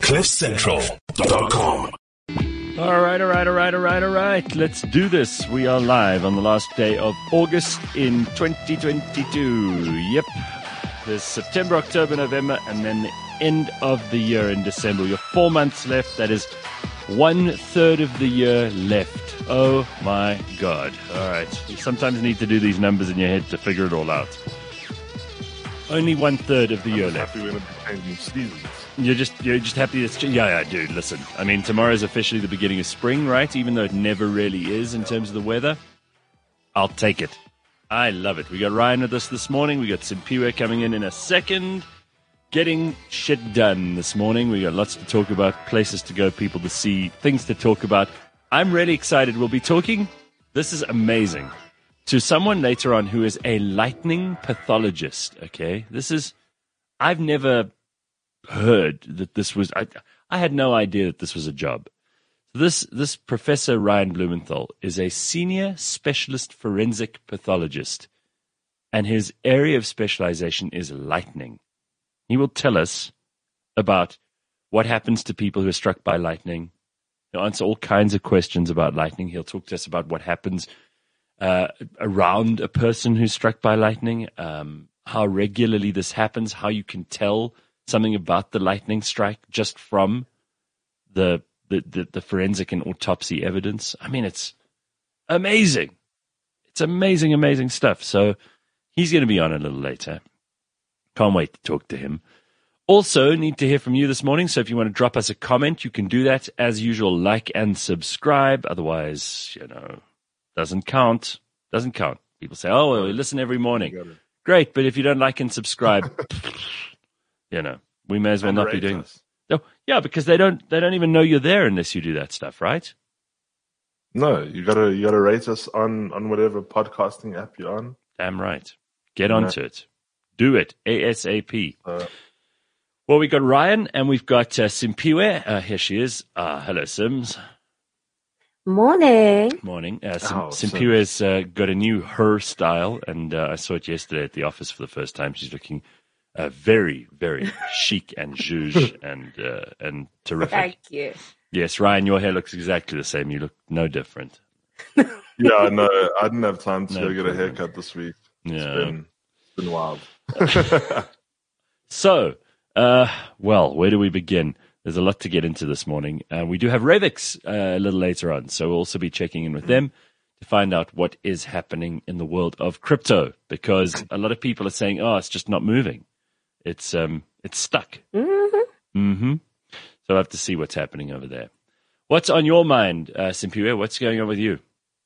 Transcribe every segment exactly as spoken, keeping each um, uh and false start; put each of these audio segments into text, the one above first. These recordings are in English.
cliff central dot com. All right, all right, all right, all right, all right. Let's do this. We are live on the last day of August in twenty twenty-two. Yep. There's September, October, November, and then the end of the year in December. You have four months left. That is one third of the year left. Oh, my God. All right. You sometimes need to do these numbers in your head to figure it all out. Only one third of the I'm year just left. happy we're going to be changing seasons. You're just you're just happy it's yeah, yeah, dude, listen. I mean, tomorrow's officially the beginning of spring, right? Even though it never really is in terms of the weather. I'll take it. I love it. We got Ryan with us this morning. We got Simpiwe coming in in a second. Getting shit done this morning. We got lots to talk about, places to go, people to see, things to talk about. I'm really excited. We'll be talking, this is amazing, to someone later on who is a lightning pathologist, okay? This is, I've never heard that this was, I, I had no idea that this was a job. This this Professor Ryan Blumenthal is a senior specialist forensic pathologist, and his area of specialization is lightning. He will tell us about what happens to people who are struck by lightning. He'll answer all kinds of questions about lightning. He'll talk to us about what happens uh, around a person who's struck by lightning, um, how regularly this happens, how you can tell something about the lightning strike just from the The, the, the forensic and autopsy evidence. I mean, it's amazing. It's amazing, amazing stuff. So he's going to be on a little later. Can't wait to talk to him. Also, need to hear from you this morning. So if you want to drop us a comment, you can do that. As usual, like and subscribe. Otherwise, you know, doesn't count. Doesn't count. People say, oh, well, we listen every morning. Great, but if you don't like and subscribe, you know, we may as well not be doing this. No, yeah, because they don't they don't even know you're there unless you do that stuff, right? No, you gotta you gotta rate us on, on whatever podcasting app you're on. Damn right. Get Yeah. onto it. Do it ASAP. Uh, Well, we got Ryan and we've got uh, Simpiwe. Uh, here she is. Uh, hello, Sims. Morning. Morning. Uh, Sim- Oh, Simpiwe's uh, got a new hairstyle, and uh, I saw it yesterday at the office for the first time. She's looking uh, very, very chic and zhuzh and uh, and terrific. Thank you. Yes, Ryan, your hair looks exactly the same. You look no different. yeah, no, I didn't have time to No go get a problem. haircut this week. It's Yeah. been, it's been wild. So, uh, well, where do we begin? There's a lot to get into this morning. Uh, we do have Revix uh, a little later on, so we'll also be checking in with them to find out what is happening in the world of crypto, because a lot of people are saying, oh, it's just not moving. It's um, it's stuck. Mm-hmm. Mm-hmm. So I'll have to see what's happening over there. What's on your mind, uh, Simpiwe? What's going on with you?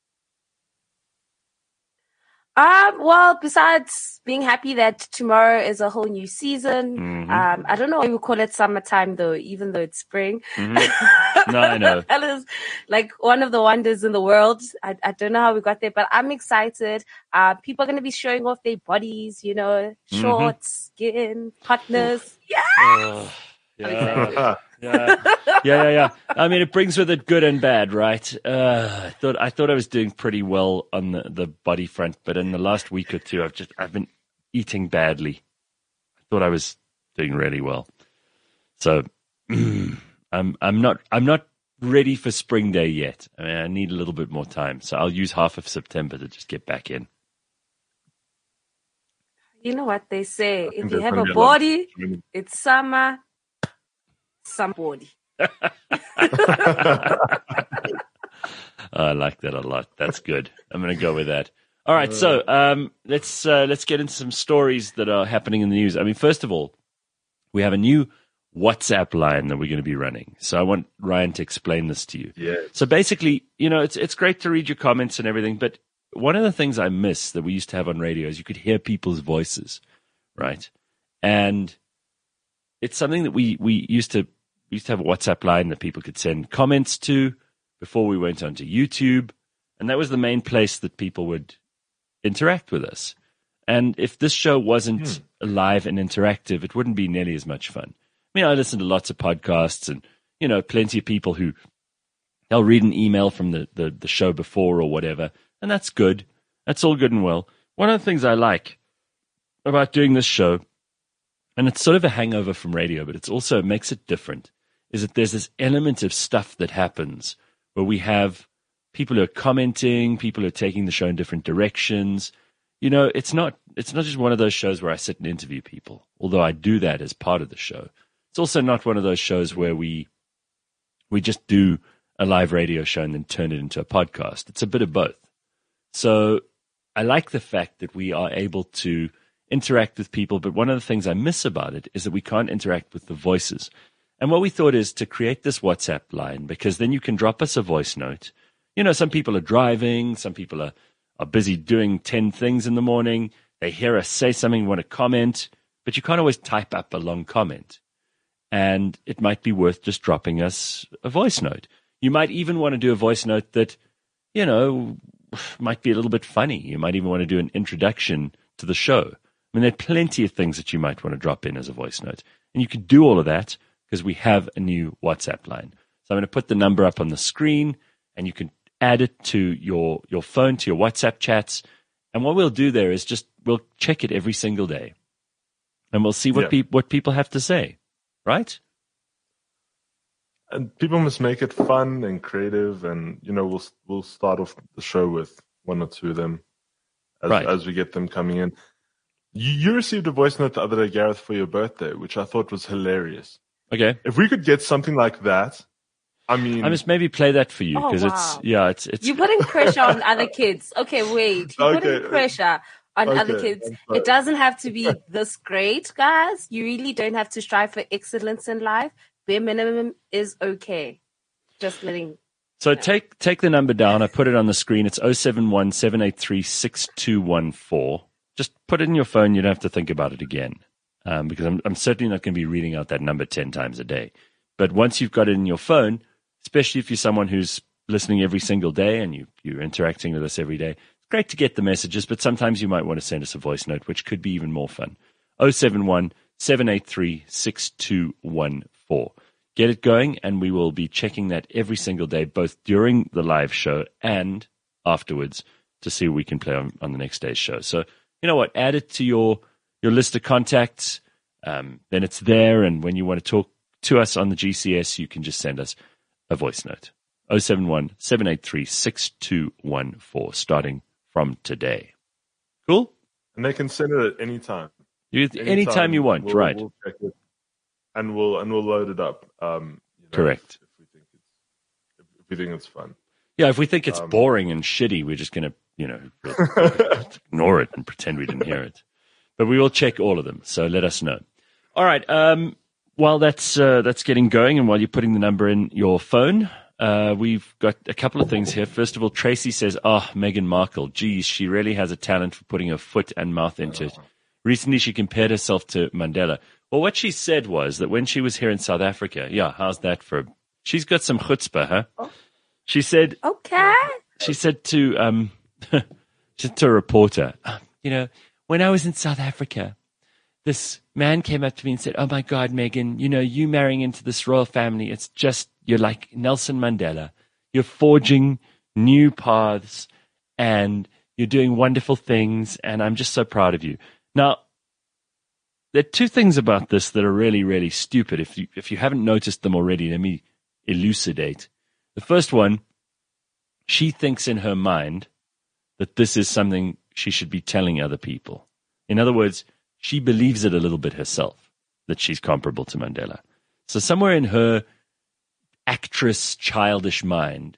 Um, well, besides being happy that tomorrow is a whole new season, Mhm. um, I don't know why we call it summertime though, even though it's spring. Mhm. No, I know. That is like one of the wonders in the world. I, I don't know how we got there, but I'm excited. Uh, people are going to be showing off their bodies, you know, Mhm. shorts, skin, partners. Yeah. Oh, yeah. Yeah, yeah, yeah, yeah. I mean, it brings with it good and bad, right? Uh, I thought I thought I was doing pretty well on the, the body front, but in the last week or two, I've just I've been eating badly. I thought I was doing really well, so I'm I'm not I'm not ready for spring day yet. I mean, I need a little bit more time, so I'll use half of September to just get back in. You know what they say? think If you there's have gonna a be a lot of- body, it's summer, somebody. I like that a lot. That's good. I'm going to go with that. All right, so um, let's uh, let's get into some stories that are happening in the news. I mean, first of all, we have a new WhatsApp line that we're going to be running. So I want Ryan to explain this to you. Yeah. So basically, you know, it's it's great to read your comments and everything, but one of the things I miss that we used to have on radio is you could hear people's voices, right? And it's something that we we used to we used to have a WhatsApp line that people could send comments to before we went onto YouTube, and that was the main place that people would interact with us. And if this show wasn't hmm. live and interactive, it wouldn't be nearly as much fun. I mean, I listen to lots of podcasts and, you know, plenty of people who they'll read an email from the, the, the show before or whatever, and that's good. That's all good and well. One of the things I like about doing this show, and it's sort of a hangover from radio, but it's also it makes it different, is that there's this element of stuff that happens where we have people who are commenting, people who are taking the show in different directions. You know, it's not it's not just one of those shows where I sit and interview people, although I do that as part of the show. It's also not one of those shows where we we just do a live radio show and then turn it into a podcast. It's a bit of both. So I like the fact that we are able to interact with people, but one of the things I miss about it is that we can't interact with the voices. And what we thought is to create this WhatsApp line, because then you can drop us a voice note. You know, some people are driving, some people are, are busy doing ten things in the morning. They hear us say something, want to comment, but you can't always type up a long comment. And it might be worth just dropping us a voice note. You might even want to do a voice note that, you know, might be a little bit funny. You might even want to do an introduction to the show. I mean, there are plenty of things that you might want to drop in as a voice note. And you can do all of that because we have a new WhatsApp line. So I'm going to put the number up on the screen, and you can add it to your, your phone, to your WhatsApp chats. And what we'll do there is just, we'll check it every single day. And we'll see what, Yeah. pe- what people have to say, right? And people must make it fun and creative, and you know, we'll we'll start off the show with one or two of them as Right. as we get them coming in. You, you received a voice note the other day, Gareth, for your birthday, which I thought was hilarious. Okay. If we could get something like that, I mean, I must maybe play that for you Oh, because wow. it's, yeah, it's, it's, You're putting pressure on other kids. Okay, wait. You're Okay. putting pressure on Okay, other kids. I'm sorry. It doesn't have to be this great, guys. You really don't have to strive for excellence in life. Bare minimum is okay. Just letting. So take take the number down. I put it on the screen. It's oh seven one, seven eight three, six two one four. Just put it in your phone. You don't have to think about it again, um, because I'm, I'm certainly not going to be reading out that number ten times a day. But once you've got it in your phone, especially if you're someone who's listening every single day and you, you're interacting with us every day, it's great to get the messages, but sometimes you might want to send us a voice note, which could be even more fun. oh seven one, seven eight three, six two one four. Get it going, and we will be checking that every single day, both during the live show and afterwards, to see what we can play on, on the next day's show. So, you know what? Add it to your, your list of contacts. Um, then it's there, and when you want to talk to us on the G C S, you can just send us a voice note. oh seven one, seven eight three, six two one four, starting from today. Cool? and they can send it at any time. You, anytime, you want, we'll, right? We'll check it, and we'll and we'll load it up. Um, you know, Correct. If, if we think it's if, if we think it's fun. Yeah, if we think it's Um, boring and shitty, we're just going to, you know, ignore it and pretend we didn't hear it. But we will check all of them, so let us know. All right. Um, while that's uh, that's getting going, and while you're putting the number in your phone, uh, we've got a couple of things here. First of all, Tracy says, "Ah, oh, Meghan Markle. Geez, she really has a talent for putting her foot and mouth into it. Recently, she compared herself to Mandela." Well, what she said was that when she was here in South Africa, yeah, how's that for? She's got some chutzpah, huh? Oh. She said, Okay. she said to um, she said to a reporter, "Uh, you know, when I was in South Africa, this man came up to me and said, 'Oh my God, Megan, you know, you marrying into this royal family, it's just, you're like Nelson Mandela. You're forging new paths and you're doing wonderful things, and I'm just so proud of you.'" Now, there are two things about this that are really, really stupid. If you if you haven't noticed them already, let me elucidate. The first one, she thinks in her mind that this is something she should be telling other people. In other words, she believes it a little bit herself, that she's comparable to Mandela. So somewhere in her actress, childish mind,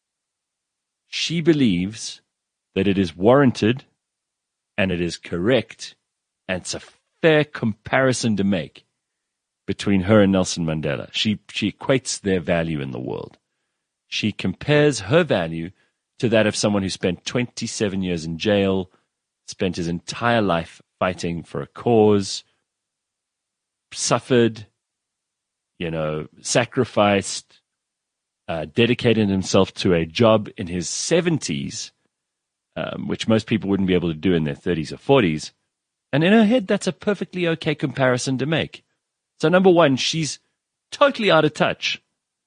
she believes that it is warranted and it is correct, and it's a fair comparison to make between her and Nelson Mandela. She, she equates their value in the world. She compares her value to that of someone who spent twenty-seven years in jail, spent his entire life fighting for a cause, suffered, you know, sacrificed, uh, dedicated himself to a job in his seventies, um, which most people wouldn't be able to do in their thirties or forties. And in her head, that's a perfectly okay comparison to make. So number one, she's totally out of touch.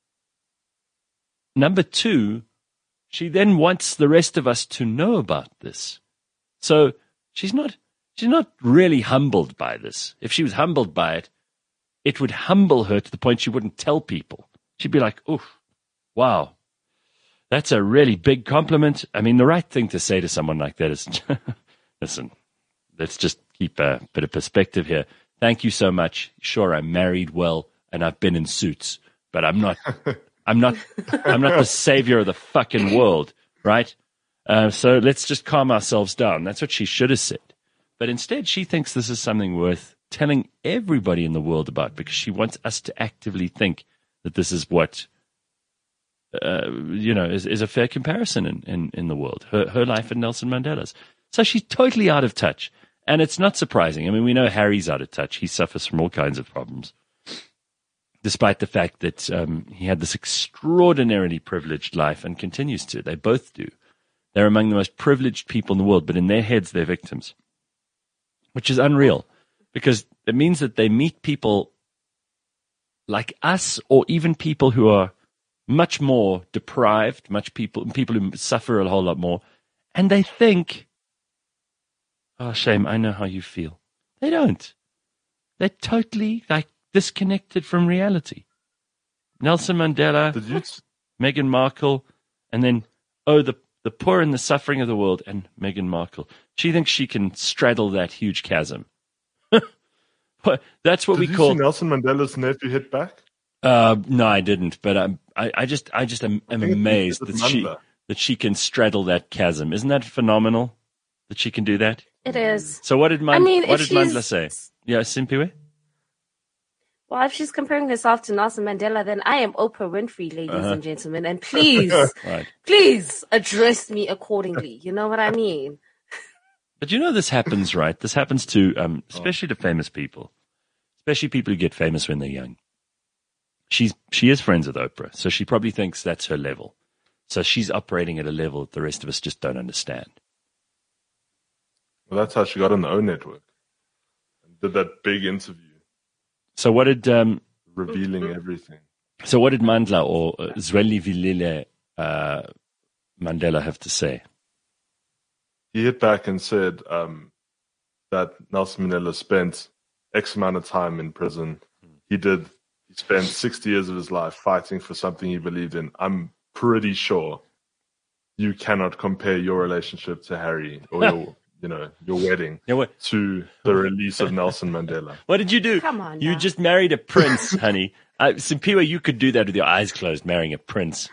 Number two, she then wants the rest of us to know about this. So she's not she's not really humbled by this. If she was humbled by it, it would humble her to the point she wouldn't tell people. She'd be like, "Oh, wow, that's a really big compliment." I mean, the right thing to say to someone like that is, listen, let's just keep a bit of perspective here. Thank you so much. Sure, I'm married well, and I've been in suits, but I'm not, I'm not, I'm not the savior of the fucking world, right? Uh, so let's just calm ourselves down. That's what she should have said. But instead, she thinks this is something worth telling everybody in the world about, because she wants us to actively think that this is what, uh, you know, is, is a fair comparison in, in, in the world. Her, her life and Nelson Mandela's. So she's totally out of touch. And it's not surprising. I mean, we know Harry's out of touch. He suffers from all kinds of problems, despite the fact that um, he had this extraordinarily privileged life and continues to. They both do. They're among the most privileged people in the world, but in their heads, they're victims, which is unreal, because it means that they meet people like us, or even people who are much more deprived, much people, people who suffer a whole lot more, and they think, "Oh, shame, I know how you feel." They don't. They're totally like disconnected from reality. Nelson Mandela, Did you? Meghan Markle, and then, oh, the, the poor and the suffering of the world, and Meghan Markle. She thinks she can straddle that huge chasm. That's what Did we you call. see Nelson Mandela's nephew hit back? Uh, no, I didn't. But I'm, I, I just, I just am, am I think it's- amazed it's that she, Mandela. that she can straddle that chasm. Isn't that phenomenal? That she can do that. It is. So what did Man- I mean, what if did Mandela she's- say? Yeah, Simpiwe? Well, if she's comparing herself to Nelson Mandela, then I am Oprah Winfrey, ladies Uh-huh. and gentlemen. And please, Right. please address me accordingly. You know what I mean? But you know this happens, right? This happens to, um, especially to famous people, especially people who get famous when they're young. She's she is friends with Oprah, so she probably thinks that's her level. So she's operating at a level that the rest of us just don't understand. Well, that's how she got on the O Network and did that big interview So what did um, revealing everything. so what did Mandla or uh, Zwelivelile uh, Mandela have to say? He hit back and said um, that Nelson Mandela spent X amount of time in prison. He did. He spent sixty years of his life fighting for something he believed in. I'm pretty sure you cannot compare your relationship to Harry or your, you know, your wedding Yeah, what to the release of Nelson Mandela. what did you do? Come on You now. just married a prince, honey. Uh, Simpiwe, you could do that with your eyes closed, marrying a prince.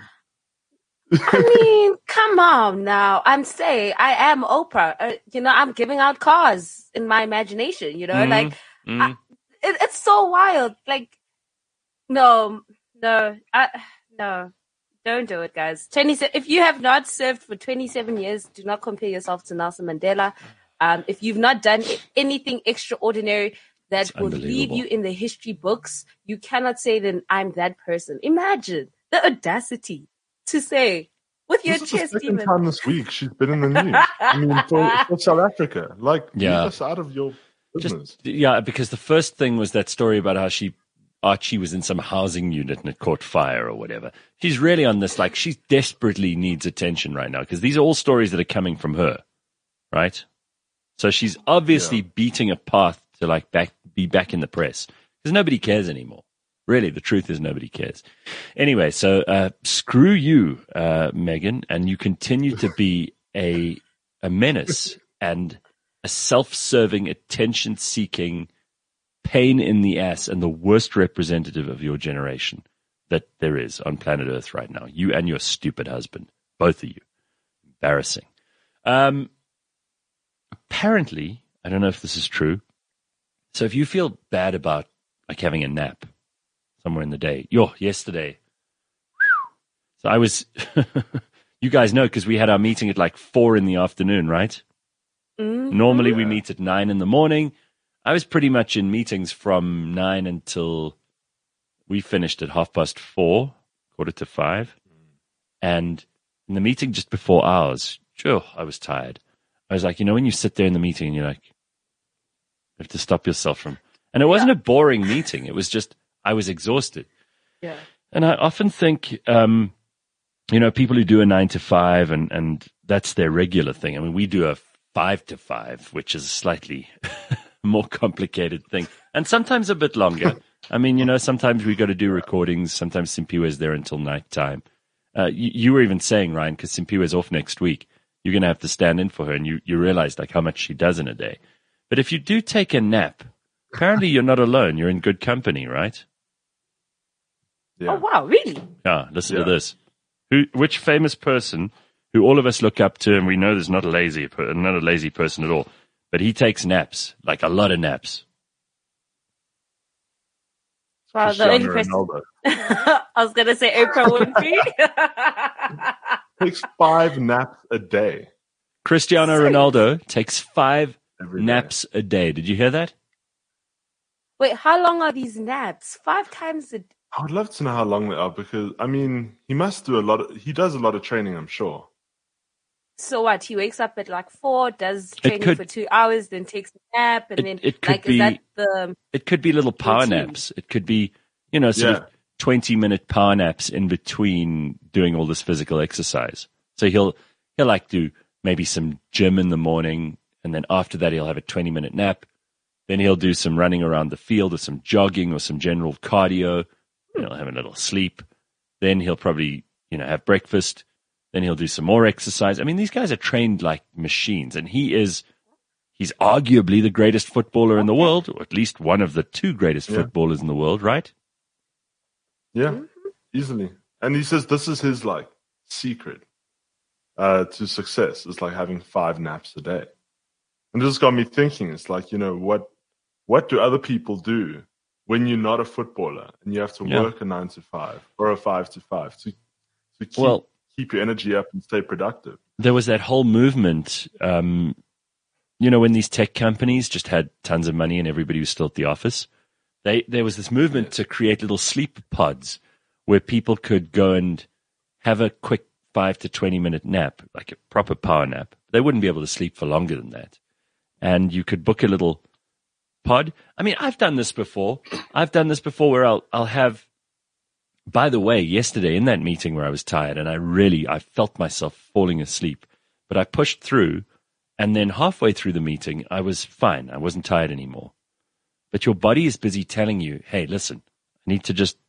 I mean, come on now. I'm saying I am Oprah. Uh, you know, I'm giving out cars in my imagination. You know, Mhm. like Mhm. it, it's so wild. Like, no, no, I, no, don't do it, guys. twenty-seven If you have not served for twenty-seven years, do not compare yourself to Nelson Mandela. Um, if you've not done anything extraordinary that It's will leave unbelievable. you in the history books, you cannot say then I'm that person. Imagine the audacity to say with your This is the chest second even. time this week she's been in the news. I mean, for, for South Africa. Like, Yeah. leave us out of your business. Just yeah, because the first thing was that story about how she Archie was in some housing unit and it caught fire or whatever. She's really on this, like, she desperately needs attention right now, because these are all stories that are coming from her, right? So she's obviously Yeah. beating a path to, like, back be back in the press, because nobody cares anymore. Really, the truth is nobody cares. Anyway, so uh, screw you, uh, Megan, and you continue to be a a menace and a self-serving, attention-seeking, pain in the ass, and the worst representative of your generation that there is on planet Earth right now. You and your stupid husband, both of you. Embarrassing. Um, apparently, I don't know if this is true. So if you feel bad about like having a nap somewhere in the day, yo, yesterday. So I was, you guys know, because we had our meeting at like four in the afternoon, right? Mhm. Normally we Yeah. meet at nine in the morning. I was pretty much in meetings from nine until we finished at half past four, quarter to five. And in the meeting just before ours, sure, I was tired. I was like, you know, when you sit there in the meeting and you're like, you have to stop yourself from, and it wasn't a boring meeting. It was just, I was exhausted. Yeah. And I often think, um, you know, people who do a nine to five and, and that's their regular thing. I mean, we do a five to five, which is a slightly more complicated thing and sometimes a bit longer. I mean, you know, sometimes we got to do recordings. Sometimes Simpiwe's there until nighttime. Uh, you, you were even saying, Ryan, because Simpiwe's off next week, you're going to have to stand in for her, and you, you realize like how much she does in a day. But if you do take a nap, apparently you're not alone. You're in good company, right? Yeah. Oh, wow, really? Yeah, listen Yeah. to this. Who, which famous person who all of us look up to, and we know there's not a lazy, per- not a lazy person at all, but he takes naps, like a lot of naps. Wow, the only Cristiano person. Ronaldo I was going to say Oprah Winfrey. takes five naps a day. Cristiano Serious? Ronaldo takes five Every day. naps a day. Did you hear that? Wait, how long are these naps? Five times a day. I would love to know how long they are because I mean he must do a lot. Of, he does a lot of training, I'm sure. So what? He wakes up at like four, does training could- for two hours, then takes a nap, and It- then it could like be- is that the It could be little power Routine. naps. It could be, you know, sort Yeah. of twenty-minute power naps in between doing all this physical exercise. So he'll he'll like do maybe some gym in the morning, and then after that he'll have a twenty-minute nap. Then he'll do some running around the field or some jogging or some general cardio. Then he'll have a little sleep. Then he'll probably, you know, have breakfast. Then he'll do some more exercise. I mean, these guys are trained like machines, and he is, he's arguably the greatest footballer in the world, or at least one of the two greatest Yeah. footballers in the world, right? Yeah, easily. And he says this is his like secret uh, to success. It's like having five naps a day. And this got me thinking. It's like you know what what do other people do when you're not a footballer and you have to Yeah. work a nine to five or a five to five to to keep Well- keep your energy up and stay productive. There was that whole movement, um, you know, when these tech companies just had tons of money and everybody was still at the office. They there was this movement to create little sleep pods where people could go and have a quick five to twenty minute nap, like a proper power nap. They wouldn't be able to sleep for longer than that. And you could book a little pod. I mean, I've done this before. I've done this before where I'll I'll have. By the way, yesterday in that meeting where I was tired and I really I felt myself falling asleep, but I pushed through, and then halfway through the meeting I was fine. I wasn't tired anymore. But your body is busy telling you, "Hey, listen, I need to just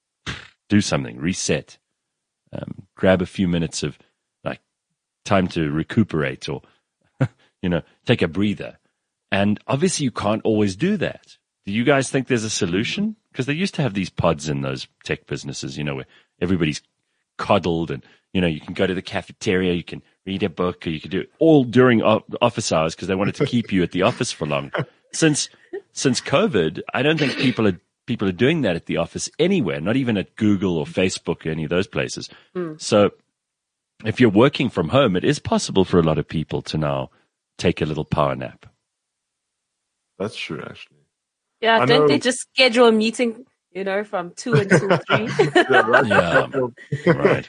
do something, reset, um, grab a few minutes of like time to recuperate, or you know, take a breather." And obviously, you can't always do that. Do you guys think there's a solution? Because they used to have these pods in those tech businesses, you know, where everybody's coddled, and you know, you can go to the cafeteria, you can read a book, or you can do it all during o- office hours because they wanted to keep you at the office for long. Since since COVID, I don't think people are people are doing that at the office anywhere, not even at Google or Facebook or any of those places. So if you're working from home, it is possible for a lot of people to now take a little power nap. That's true, actually. yeah? I Don't know- they just schedule a meeting? You know, from two until three. Yeah, right? Yeah, right.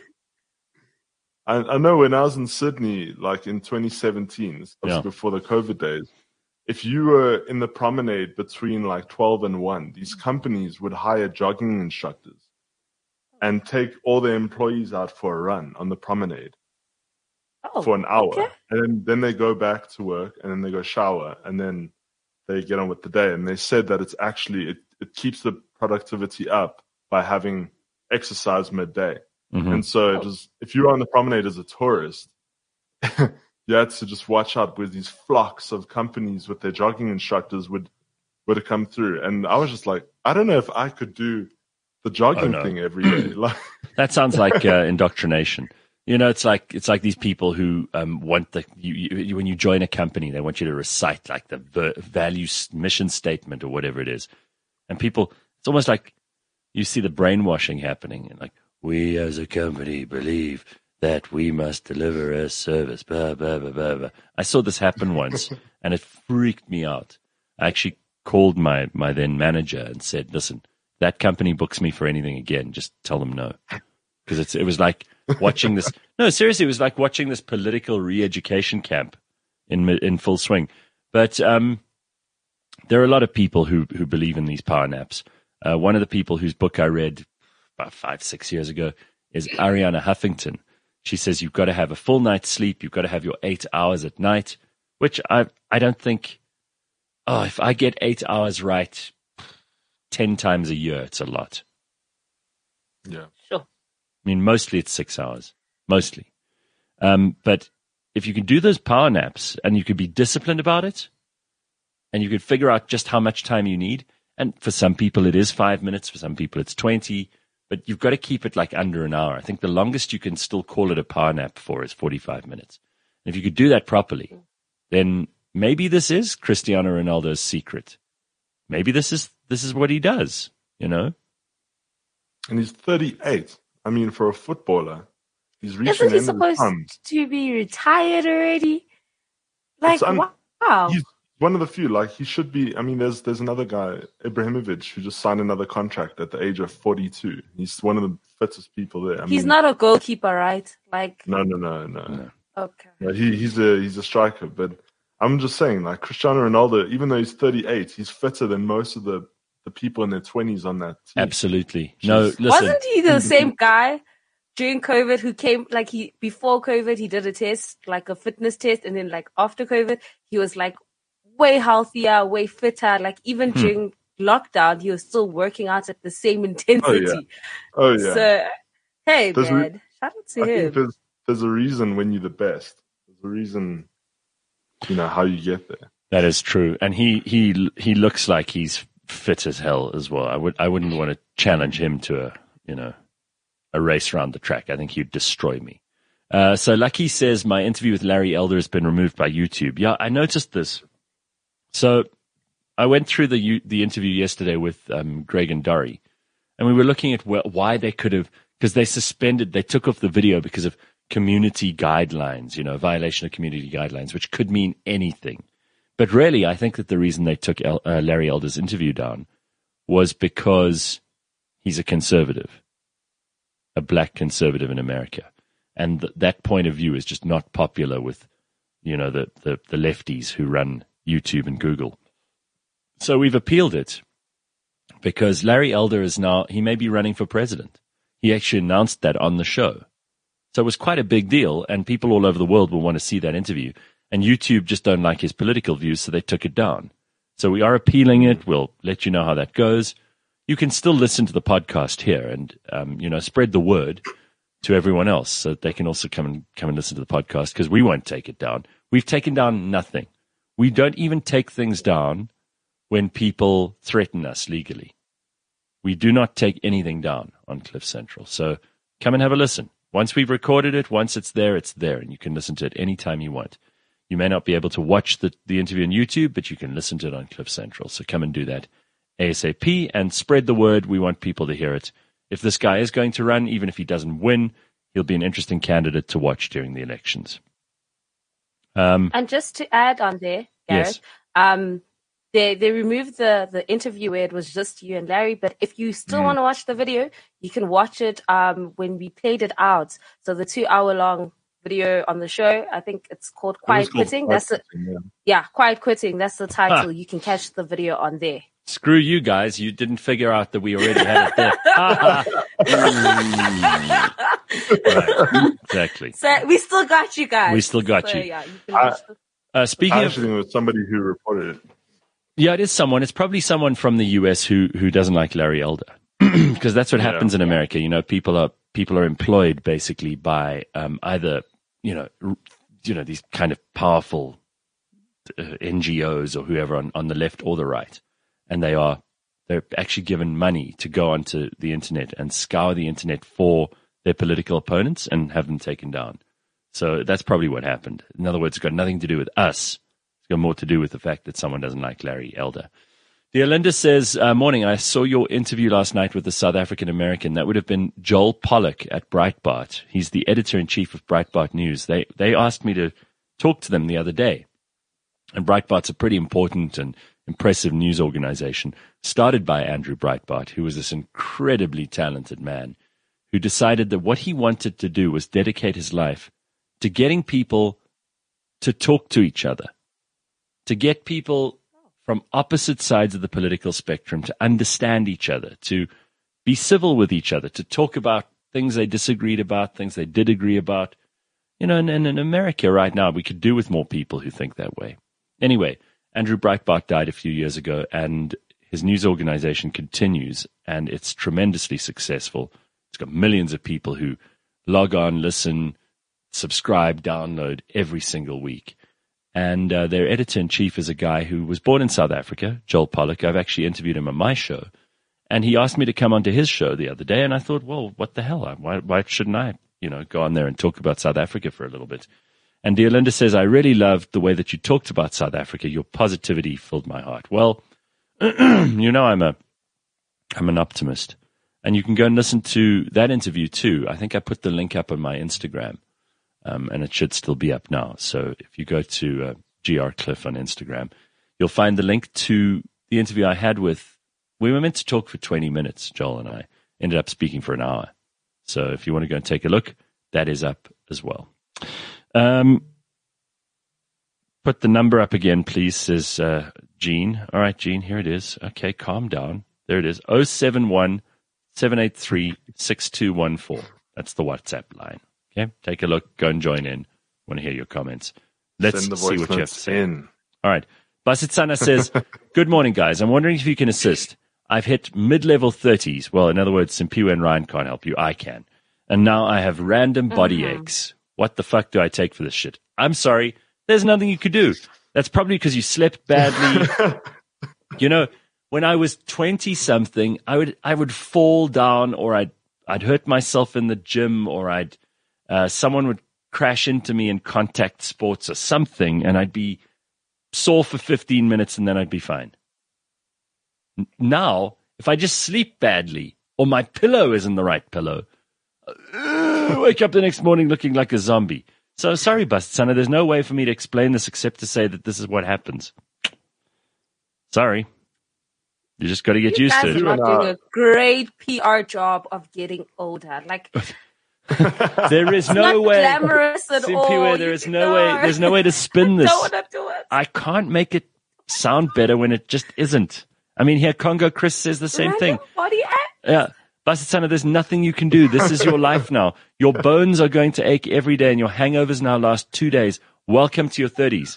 I, I know when I was in Sydney, like in twenty seventeen, this was Yeah. before the COVID days, if you were in the promenade between like twelve and one, these companies would hire jogging instructors and take all their employees out for a run on the promenade Oh, for an hour. okay. And then, then they go back to work and then they go shower and then they get on with the day. And they said that it's actually, it, it keeps the productivity up by having exercise midday. Mhm. And so it was, if you were on the promenade as a tourist, you had to just watch out with these flocks of companies with their jogging instructors would would come through. And I was just like, I don't know if I could do the jogging Oh, no. thing every day. Like, That sounds like uh, indoctrination. You know, it's like it's like these people who um, want the you, you, when you join a company, they want you to recite like the ver- value s- mission statement or whatever it is, and people, it's almost like you see the brainwashing happening, and like we as a company believe that we must deliver a service. Blah, blah, blah, blah, blah. I saw this happen once, and it freaked me out. I actually called my my then manager and said, "Listen, that company books me for anything again, just tell them no." Because it's it was like watching this. No, seriously, it was like watching this political re-education camp in in full swing. But um, there are a lot of people who who believe in these power naps. Uh, one of the people whose book I read about five six years ago is Ariana Huffington. She says you've got to have a full night's sleep. You've got to have your eight hours at night, which I I don't think. Oh, if I get eight hours right, ten times a year, it's a lot. Yeah. Sure. I mean, mostly it's six hours, mostly. Um, but if you can do those power naps and you could be disciplined about it, and you could figure out just how much time you need, and for some people it is five minutes, for some people it's twenty, but you've got to keep it like under an hour. I think the longest you can still call it a power nap for is forty-five minutes. And if you could do that properly, then maybe this is Cristiano Ronaldo's secret. Maybe this is this is what he does, you know? And he's thirty-eight. I mean, for a footballer, he's reaching Isn't the he end of his supposed thumbs. to be retired already? Like, It's un- wow. He's one of the few. Like, he should be. I mean, there's there's another guy, Ibrahimovic, who just signed another contract at the age of forty-two. He's one of the fittest people there. I He's mean, not a goalkeeper, right? Like, No, no, no, no. No. okay. No, he he's a he's a striker. But I'm just saying, like Cristiano Ronaldo, even though he's thirty-eight, he's fitter than most of the the people in their twenties on that team. Absolutely. No, Jeez. listen. Wasn't he the same guy during COVID who came, like, he, before COVID, he did a test, like a fitness test, and then, like, after COVID, he was, like, way healthier, way fitter. Like, even Hmm. during lockdown, he was still working out at the same intensity. Oh yeah. So, hey, There's re- man, shout out to I think him. there's there's a reason when you're the best. There's a reason, you know, how you get there. That is true. And he, he, he looks like he's fit as hell as well. I would, I wouldn't want to challenge him to a, you know, a race around the track. I think he'd destroy me. Uh, so Lucky says my interview with Larry Elder has been removed by YouTube. Yeah, I noticed this. So I went through the the interview yesterday with um, Greg and Dory, and we were looking at wh- why they could have, because they suspended, they took off the video because of community guidelines, you know, violation of community guidelines, which could mean anything. But really, I think that the reason they took El- uh, Larry Elder's interview down was because he's a conservative, a black conservative in America. And th- that point of view is just not popular with, you know, the, the, the lefties who run YouTube and Google. So we've appealed it because Larry Elder is now, he may be running for president. He actually announced that on the show. So it was quite a big deal, and people all over the world will want to see that interview. And YouTube just don't like his political views, so they took it down. So we are appealing it. We'll let you know how that goes. You can still listen to the podcast here and, um, you know, spread the word to everyone else so that they can also come and come and listen to the podcast, because we won't take it down. We've taken down nothing. We don't even take things down when people threaten us legally. We do not take anything down on Cliff Central. So come and have a listen. Once we've recorded it, once it's there, it's there, and you can listen to it anytime you want. You may not be able to watch the, the interview on YouTube, but you can listen to it on Cliff Central. So come and do that ASAP and spread the word. We want people to hear it. If this guy is going to run, even if he doesn't win, he'll be an interesting candidate to watch during the elections. Um, And just to add on there, Gareth, Yes. um, they they removed the the interview where it was just you and Larry. But if you still Mm. want to watch the video, you can watch it um, when we played it out. So the two hour long video on the show, I think it's called It was Quiet called Quitting. Quiet That's the Quitting, yeah. yeah, Quiet Quitting. That's the title. You can catch the video on there. Screw you guys. You didn't figure out that we already had it there. Right, exactly. So we still got you guys. We still got So, you. Yeah, you can I- watch the- Uh, speaking I of, actually think it was somebody who reported it. yeah, it is someone. It's probably someone from the U S who who doesn't like Larry Elder, because that's what Yeah. happens in America. You know, people are people are employed basically by um, either you know r- you know these kind of powerful uh, N G Os or whoever on, on the left or the right, and they are they're actually given money to go onto the internet and scour the internet for their political opponents and have them taken down. So that's probably what happened. In other words, it's got nothing to do with us. It's got more to do with the fact that someone doesn't like Larry Elder. Dear Linda says, uh, morning, I saw your interview last night with the South African American. That would have been Joel Pollack at Breitbart. He's the editor-in-chief of Breitbart News. They they asked me to talk to them the other day. And Breitbart's a pretty important and impressive news organization, started by Andrew Breitbart, who was this incredibly talented man who decided that what he wanted to do was dedicate his life to getting people to talk to each other, to get people from opposite sides of the political spectrum to understand each other, to be civil with each other, to talk about things they disagreed about, things they did agree about. You know, and, and in America right now, we could do with more people who think that way. Anyway, Andrew Breitbart died a few years ago, and his news organization continues, and it's tremendously successful. It's got millions of people who log on, listen, subscribe, download every single week. And uh, their editor-in-chief is a guy who was born in South Africa, Joel Pollack. I've actually interviewed him on my show. And he asked me to come onto his show the other day, and I thought, well, what the hell? Why, why shouldn't I, you know, go on there and talk about South Africa for a little bit? And Deolinda says, I really loved the way that you talked about South Africa. Your positivity filled my heart. Well, you know, I'm a, I'm an optimist. And you can go and listen to that interview too. I think I put the link up on my Instagram. Um, and it should still be up now. So if you go to uh, G R Cliff on Instagram, you'll find the link to the interview I had with, we were meant to talk for twenty minutes, Joel and I. Ended up speaking for an hour. So if you want to go and take a look, that is up as well. Um, put the number up again, please, says uh, Gene. All right, Gene, here it is. Okay, calm down. There it is. oh seven one, seven eight three, six two one four. That's the WhatsApp line. Okay, take a look. Go and join in. Want to hear your comments. Let's Send the see what you have to say. in. All right. Basitsana says, good morning, guys. I'm wondering if you can assist. I've hit mid-level thirties. Well, in other words, Simpiwe and Ryan can't help you. I can. And now I have random body Mhm. aches. What the fuck do I take for this shit? I'm sorry. There's nothing you could do. That's probably because you slept badly. You know, when I was twenty-something, I would I would fall down, or I'd, I'd hurt myself in the gym, or I'd Uh, someone would crash into me in contact sports or something, and I'd be sore for fifteen minutes, and then I'd be fine. N- Now, if I just sleep badly, or my pillow isn't the right pillow, uh, wake up the next morning looking like a zombie. So sorry, Bastsana, there's no way for me to explain this except to say that this is what happens. Sorry. You just got to get You used guys to are it. not doing a great P R job of getting older. Like, There is it's no not way. glamorous at Simpiwe, all. there You is can- no way. There's no way to spin this. Don't want to do it. I can't make it sound better when it just isn't. I mean, here Congo Chris says the same thing. Random Body act. Yeah, Basitsana, there's nothing you can do. This is your life now. Your bones are going to ache every day, and your hangovers now last two days. Welcome to your thirties.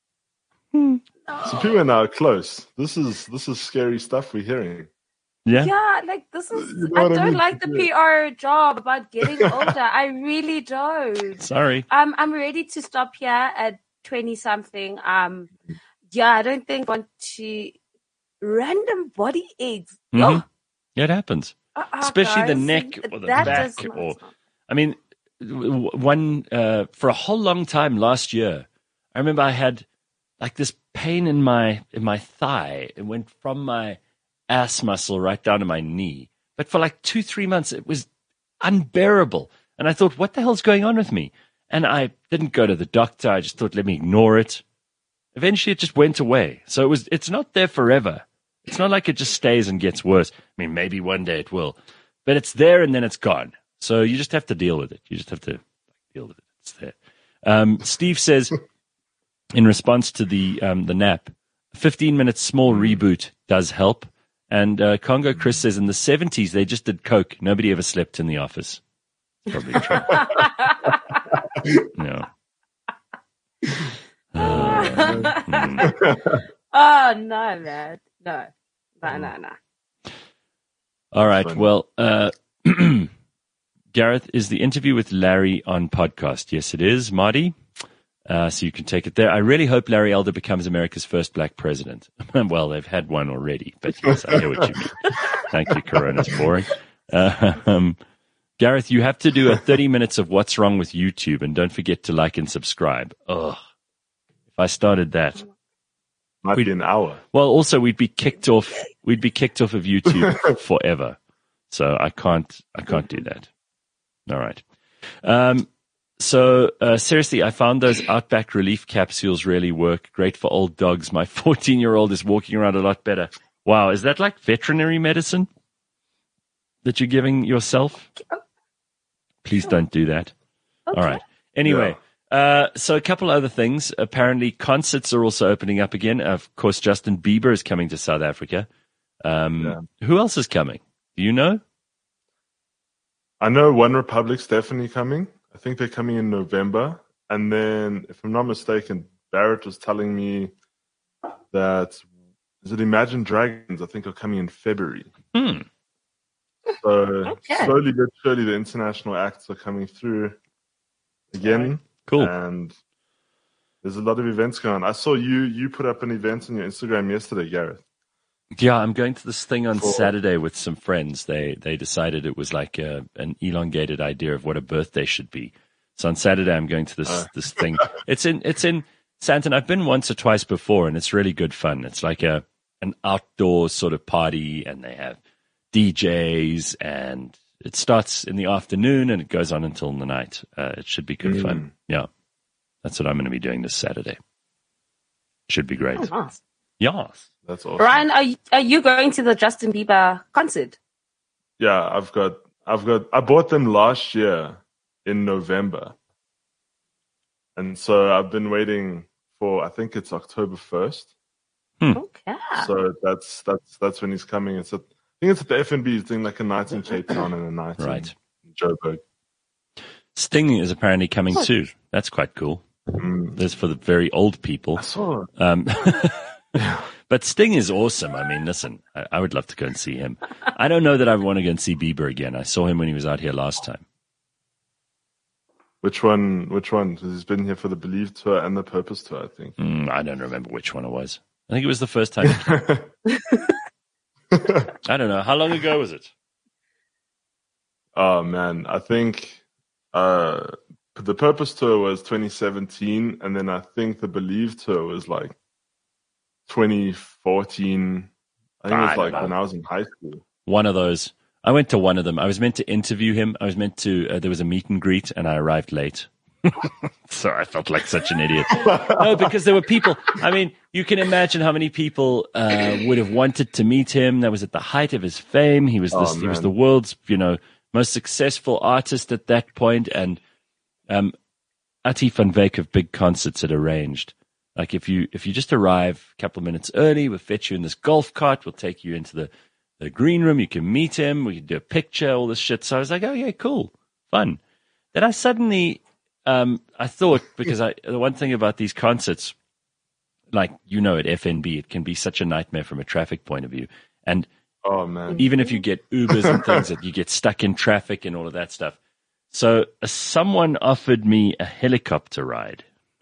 So people are now close. This is this is scary stuff we're hearing. Yeah. Yeah, like this is. You know I what I don't mean? like the P R job about getting older. I really don't. Sorry. Um, I'm ready to stop here at twenty something. Um, yeah, I don't think I want to random body aches. Mhm. Oh, Yeah, it happens. uh-uh, Especially the guys. neck or the That back does not or- sound- I mean, w- one uh, for a whole long time last year, I remember I had like this pain in my in my thigh. It went from my ass muscle right down to my knee. But for like two, three months, it was unbearable. And I thought, what the hell's going on with me? And I didn't go to the doctor. I just thought, let me ignore it. Eventually, it just went away. So it was. It's not there forever. It's not like it just stays and gets worse. I mean, maybe one day it will, but it's there and then it's gone. So you just have to deal with it. You just have to deal with it. It's there. Um, Steve says, in response to the um, the nap, a fifteen minute small reboot does help. And uh, Congo Chris says, in the seventies, they just did coke. Nobody ever slept in the office. Probably true. No. Uh, hmm. Oh no, man! No, no, no, no. All right. Funny. Well, uh, Gareth, is the interview with Larry on podcast? Yes, it is, Marty. Uh, so you can take it there. I really hope Larry Elder becomes America's first black president. Well, they've had one already, but yes, I hear what you mean. Thank you, Corona's boring. Uh, um, Gareth, you have to do a thirty minutes of what's wrong with YouTube, and don't forget to like and subscribe. Ugh. If I started that. Might We'd- be an hour. Well, also we'd be kicked off. We'd be kicked off of YouTube forever. So I can't. I can't do that. All right. Um, so uh, seriously, I found those Outback relief capsules really work. Great for old dogs. My fourteen-year-old is walking around a lot better. Wow, is that like veterinary medicine that you're giving yourself? Please don't do that. Okay. All right. Anyway, uh, so a couple other things. Apparently, concerts are also opening up again. Of course, Justin Bieber is coming to South Africa. Um, Who else is coming? Do you know? I know One Republic's definitely coming. I think they're coming in November. And then, if I'm not mistaken, Barrett was telling me that is it Imagine Dragons? I think are coming in February. Hmm. So Okay. slowly but surely, the international acts are coming through again. Cool. And there's a lot of events going on. I saw you you put up an event on your Instagram yesterday, Gareth. Yeah, I'm going to this thing on For- Saturday with some friends. They they decided it was like a, an elongated idea of what a birthday should be. So on Saturday, I'm going to this Uh. this thing. It's in it's in Santon. I've been once or twice before, and it's really good fun. It's like a an outdoor sort of party, and they have D Js, and it starts in the afternoon and it goes on until the night. Uh, it should be good Mm. fun. Yeah, that's what I'm going to be doing this Saturday. Should be great. Oh, nice. Yes. That's awesome. Ryan, are you, are you going to the Justin Bieber concert? Yeah, I've got I've got I bought them last year in November. And so I've been waiting for I think it's October first. Okay. So that's that's that's when he's coming. It's at, I think it's at the F and B. He's doing like a night in Cape Town and a night Right. in Joburg. Sting is apparently coming too. That's quite cool. Mm. That's for the very old people. I saw it. Um, but Sting is awesome. I mean, listen, I, I would love to go and see him. I don't know that I want to go and see Bieber again. I saw him when he was out here last time. Which one? Which one? 'Cause he's been here for the Believe tour and the Purpose tour, I think. Mm, I don't remember which one it was. I think it was the first time. I don't know. How long ago was it? Oh man, I think uh, the Purpose tour was twenty seventeen, and then I think the Believe tour was like twenty fourteen. I think it I was don't like know. when I was in high school. One of those. I went to one of them. I was meant to interview him. I was meant to, uh, there was a meet and greet and I arrived late. So I felt like such an idiot. No, because there were people. I mean, you can imagine how many people uh, would have wanted to meet him. That was at the height of his fame. He was this, Oh, he was man. the world's, you know, most successful artist at that point. And um, Ati van Wyk of Big Concerts had arranged. Like if you if you just arrive a couple of minutes early, we'll fetch you in this golf cart. We'll take you into the, the green room. You can meet him. We can do a picture, all this shit. So I was like, oh, yeah, cool. Fun. Then I suddenly, um, I thought, because I the one thing about these concerts, like, you know, at F N B, it can be such a nightmare from a traffic point of view. And Oh man, even if you get Ubers and things, that you get stuck in traffic and all of that stuff. So uh, someone offered me a helicopter ride.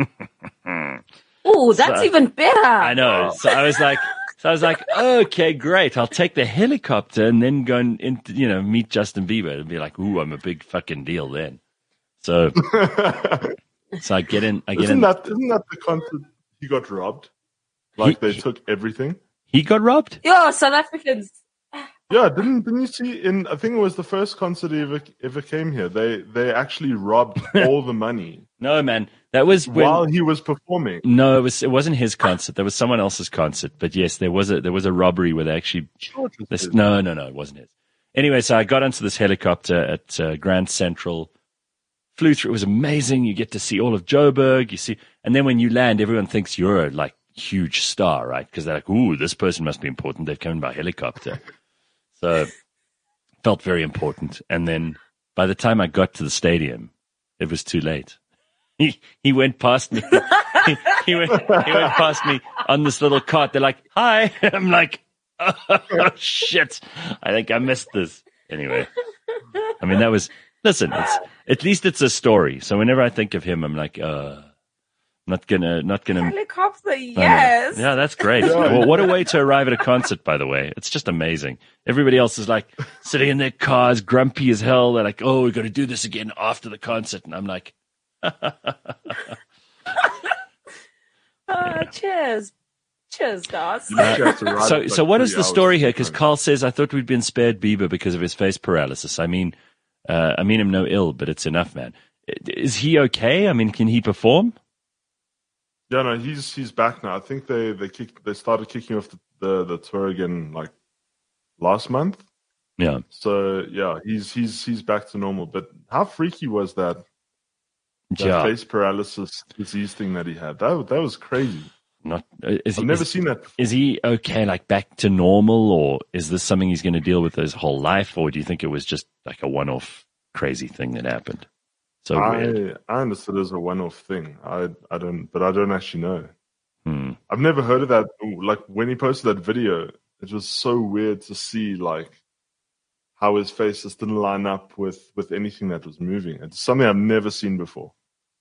Oh, that's So- even better. I know. So I was like, so I was like, okay, great. I'll take the helicopter and then go and, in, you know, meet Justin Bieber and be like, ooh, I'm a big fucking deal then. So, so I get in, I get isn't in. that isn't that the concert he got robbed? Like He- they took everything. He got robbed? Yo, South Africans. Yeah, didn't didn't you see in I think it was the first concert he ever ever came here. They they actually robbed all the money No, man. That was when, while he was performing. no, it was, it wasn't his concert. That was someone else's concert. But yes, there was a, there was a robbery where they actually, George was this, his. no, no, no, it wasn't his. Anyway, so I got onto this helicopter at uh, Grand Central, flew through. It was amazing. You get to see all of Joburg. You see, and then when you land, everyone thinks you're a like huge star, right? Because they're like, ooh, this person must be important. They've come in by helicopter. So felt very important. And then by the time I got to the stadium, it was too late. He he went past me. he, he went he went past me on this little cart. They're like, "Hi." I'm like, "Oh shit! I think I missed this." Anyway, I mean that was. Listen, it's at least it's a story. So whenever I think of him, I'm like, uh, not gonna not gonna. Helicopter, yes. Yeah, that's great. Well, what a way to arrive at a concert, by the way. It's just amazing. Everybody else is like sitting in their cars, grumpy as hell. They're like, "Oh, we've got to do this again after the concert," and I'm like. Uh, cheers. Cheers, guys. You actually have to ride So, like so what is three the hours story here? to Because go. Carl says, I thought we'd been spared Bieber because of his face paralysis. I mean, uh, I mean him no ill, but it's enough, man. Is he okay? I mean, can he perform? Yeah, no, he's he's back now. I think they they kicked they started kicking off the, the, the tour again like last month. Yeah. So yeah, he's he's he's back to normal. But how freaky was that, that Yeah. face paralysis disease thing that he had? That that was crazy. Not, uh, is, I've he, never is, seen that before. is he okay, like back to normal, or is this something he's going to deal with his whole life, or do you think it was just like a one-off crazy thing that happened? So weird. I I understood it as a one-off thing. I I don't, but I don't actually know. Hmm. I've never heard of that. Like when he posted that video, it was so weird to see like how his face just didn't line up with, with anything that was moving. It's something I've never seen before.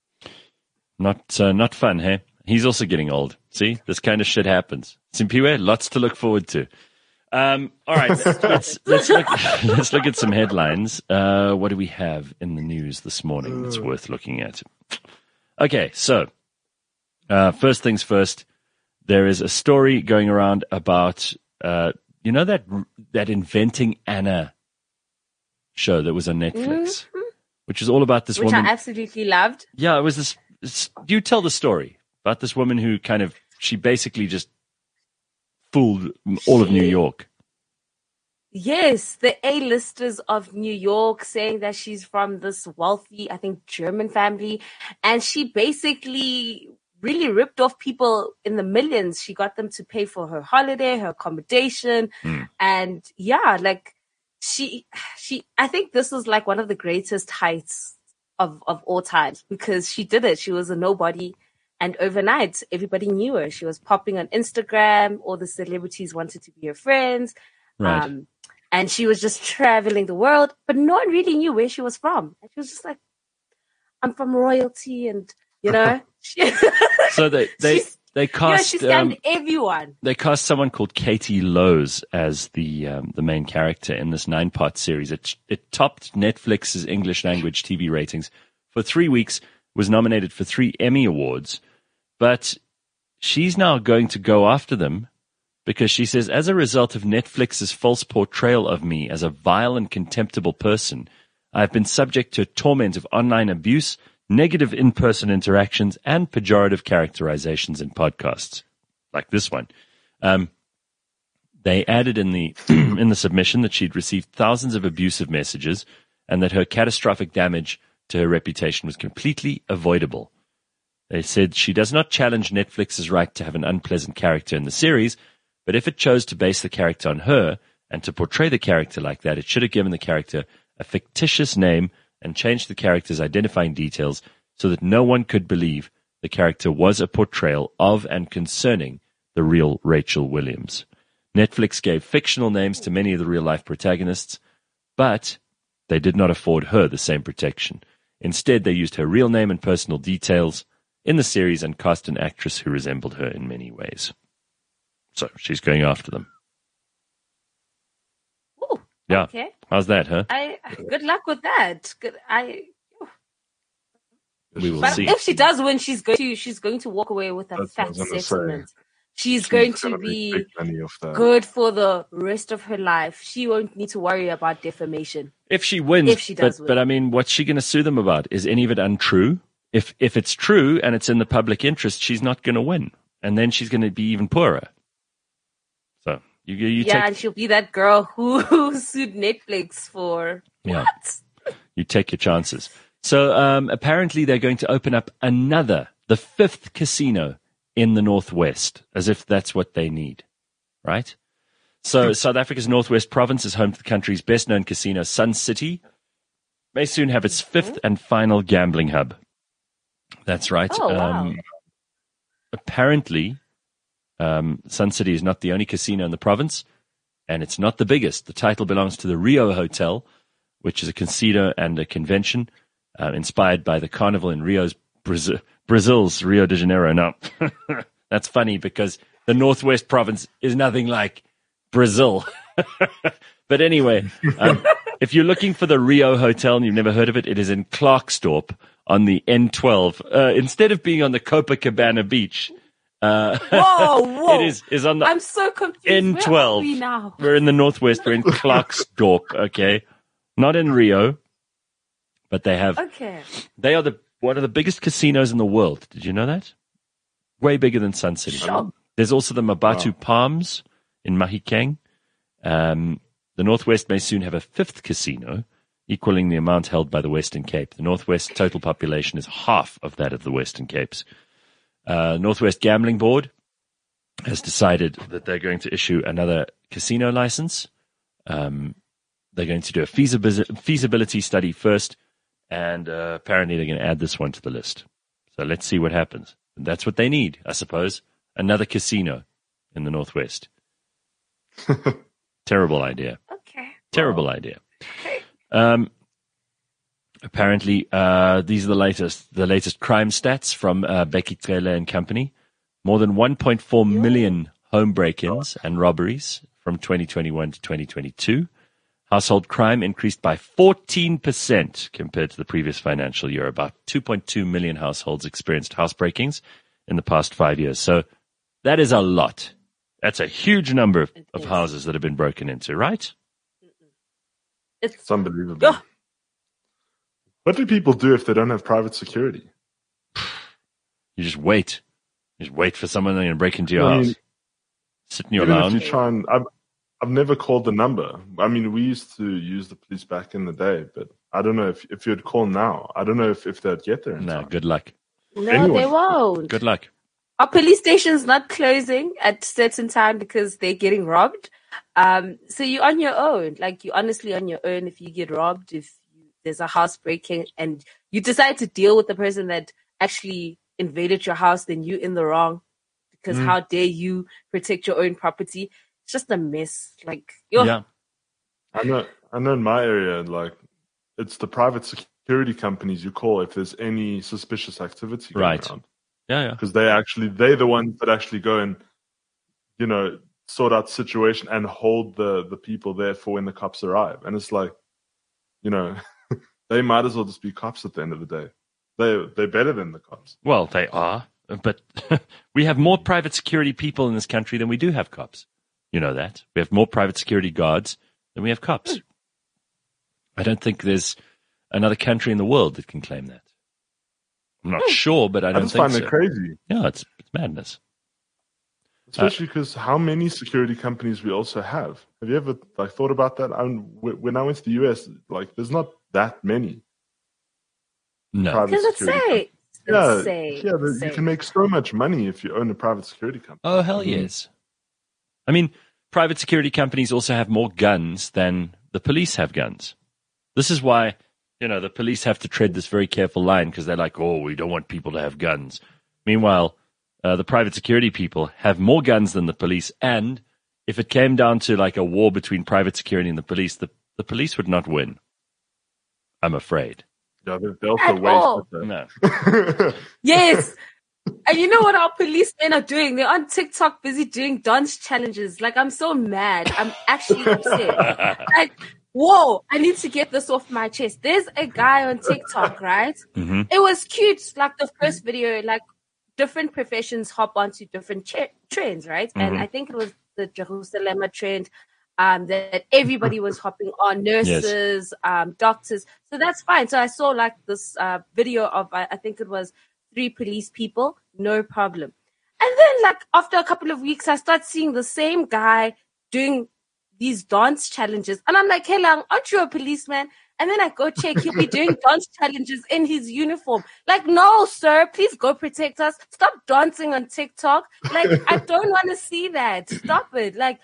Not uh, not fun, hey? He's also getting old. See, this kind of shit happens. Simpiwe, lots to look forward to. Um, all right, let's let's look let's look at some headlines. Uh, what do we have in the news this morning that's worth looking at? Okay, so uh, first things first. There is a story going around about uh, you know that that Inventing Anna show that was on Netflix, mm-hmm. which is all about this which woman. I absolutely loved. Yeah, it was this. It's, you tell the story about this woman who kind of she basically just fooled all of New York. Yes, the A-listers of New York saying that she's from this wealthy, I think, German family. And she basically really ripped off people in the millions. She got them to pay for her holiday, her accommodation. Mm. And yeah, like she, she, I think this was like one of the greatest heights of, of all times because she did it. She was a nobody. And overnight, everybody knew her. She was popping on Instagram. All the celebrities wanted to be her friends. Right. Um, and she was just traveling the world, but no one really knew where she was from. And she was just like, I'm from royalty and, you know. So they they, they cast... Yeah, she scammed um, everyone. They cast someone called Katie Lowes as the um, the main character in this nine-part series. It, it topped Netflix's English language T V ratings for three weeks, was nominated for three Emmy Awards. But she's now going to go after them because she says, as a result of Netflix's false portrayal of me as a vile and contemptible person, I've been subject to a torment of online abuse, negative in-person interactions, and pejorative characterizations in podcasts, like this one. Um, they added in the in the submission that she'd received thousands of abusive messages and that her catastrophic damage to her reputation was completely avoidable. They said she does not challenge Netflix's right to have an unpleasant character in the series, but if it chose to base the character on her and to portray the character like that, it should have given the character a fictitious name and changed the character's identifying details so that no one could believe the character was a portrayal of and concerning the real Rachel Williams. Netflix gave fictional names to many of the real-life protagonists, but they did not afford her the same protection. Instead, they used her real name and personal details in the series and cast an actress who resembled her in many ways. So she's going after them. Ooh, yeah. Okay. How's that, huh? I good luck with that. Good. I. We will but see. If she does win, she's going to she's going to walk away with a That's fat settlement. Say. She's, she's going to be good for the rest of her life. She won't need to worry about defamation. If she wins, if she does but, win. but I mean, what's she going to sue them about? Is any of it untrue? If if it's true and it's in the public interest, she's not going to win, and then she's going to be even poorer. So you you yeah, take, and she'll be that girl who, who sued Netflix for yeah. what? You take your chances. So um, apparently they're going to open up another, the fifth casino in the Northwest, as if that's what they need, right? So South Africa's Northwest province is home to the country's best-known casino, Sun City. May soon have its fifth and final gambling hub. That's right. Oh, wow. Um, apparently, um, Sun City is not the only casino in the province, and it's not the biggest. The title belongs to the Rio Hotel, which is a casino and a convention uh, inspired by the carnival in Rio's Brazil. Brazil's Rio de Janeiro. Now, that's funny because the Northwest province is nothing like Brazil. But anyway, um, if you're looking for the Rio Hotel and you've never heard of it, it is in Klerksdorp on the N twelve. Uh, instead of being on the Copacabana beach, uh, whoa, whoa. it is, is on the I'm so confused. N twelve. Where are we now? We're in the Northwest. We're in Klerksdorp, okay? Not in Rio, but they have. Okay. They are the one of the biggest casinos in the world. Did you know that? Way bigger than Sun City. Sure. There's also the Mabatu Wow. Palms in Mahikeng. Um, the Northwest may soon have a fifth casino, equaling the amount held by the Western Cape. The Northwest total population is half of that of the Western Cape's. Uh, Northwest Gambling Board has decided that they're going to issue another casino license. Um, they're going to do a feasibi- feasibility study first, and uh, apparently they're going to add this one to the list. So let's see what happens. And that's what they need, I suppose. another casino in the Northwest. Terrible idea. Okay. Terrible idea. Okay. Um, apparently, uh, these are the latest the latest crime stats from uh, Becky Trele and Company. More than one point four million home break-ins and robberies from twenty twenty-one to twenty twenty-two. Household crime increased by fourteen percent compared to the previous financial year. About two point two million households experienced house break-ins in the past five years. So that is a lot. That's a huge number of, of houses that have been broken into, right? It's, It's unbelievable. Oh. What do people do if they don't have private security? You just wait. You just wait for someone to break into your I house. mean, Sit in your Even if lounge. you try and, I've, I've never called the number. I mean, we used to use the police back in the day, but I don't know if if you'd call now. I don't know if, if they'd get there in No, time. good luck. no, Anyone. they won't. Good luck. Our police station's not closing at certain time because they're getting robbed. Um, so you're on your own. Like, you're honestly on your own if you get robbed, if you, there's a house breaking and you decide to deal with the person that actually invaded your house, then you're in the wrong. Because Mm. how dare you protect your own property? It's just a mess. Like, yo, Yeah. I know, I know in my area, like, it's the private security companies you call if there's any suspicious activity going Right. around. Yeah, yeah. Because they actually, they're the ones that actually go and, you know, sort out the situation and hold the, the people there for when the cops arrive. And it's like, you know, they might as well just be cops at the end of the day. They, they're better than the cops. Well, they are. But we have more private security people in this country than we do have cops. You know that. We have more private security guards than we have cops. I don't think there's another country in the world that can claim that. I'm not sure, but I I don't just think find so. it crazy. Yeah, it's, it's madness. Especially because how many security companies we also have. Have you ever like thought about that? I mean, wh- when I went to the U S, like there's not that many No. private because it's security safe. Yeah, It's safe. yeah, It's the- you safe. can make so much money if you own a private security company. Oh, hell yes. I mean, private security companies also have more guns than the police have guns. This is why, you know, the police have to tread this very careful line because they're like, oh, we don't want people to have guns. Meanwhile, uh, the private security people have more guns than the police. And if it came down to like a war between private security and the police, the, the police would not win. I'm afraid. Yeah, they, they also At all. waste No. it. Yes. And you know what our policemen are doing? They're on TikTok busy doing dance challenges. Like, I'm so mad. I'm actually upset. Like, whoa, I need to get this off my chest. There's a guy on TikTok, right? Mhm. It was cute. Like, the first video, like, different professions hop onto different ch- trends, right? And Mhm. I think it was the Jerusalem trend um, that everybody was hopping on, nurses, um, doctors. So that's fine. So I saw, like, this uh, video of, I, I think it was three police people, no problem. And then, like, after a couple of weeks, I start seeing the same guy doing these dance challenges. And I'm like, hey, Lang, aren't you a policeman? And then I go check, he'll be doing dance challenges in his uniform. Like, no, sir, please go protect us. Stop dancing on TikTok. Like, I don't want to see that. Stop it. Like,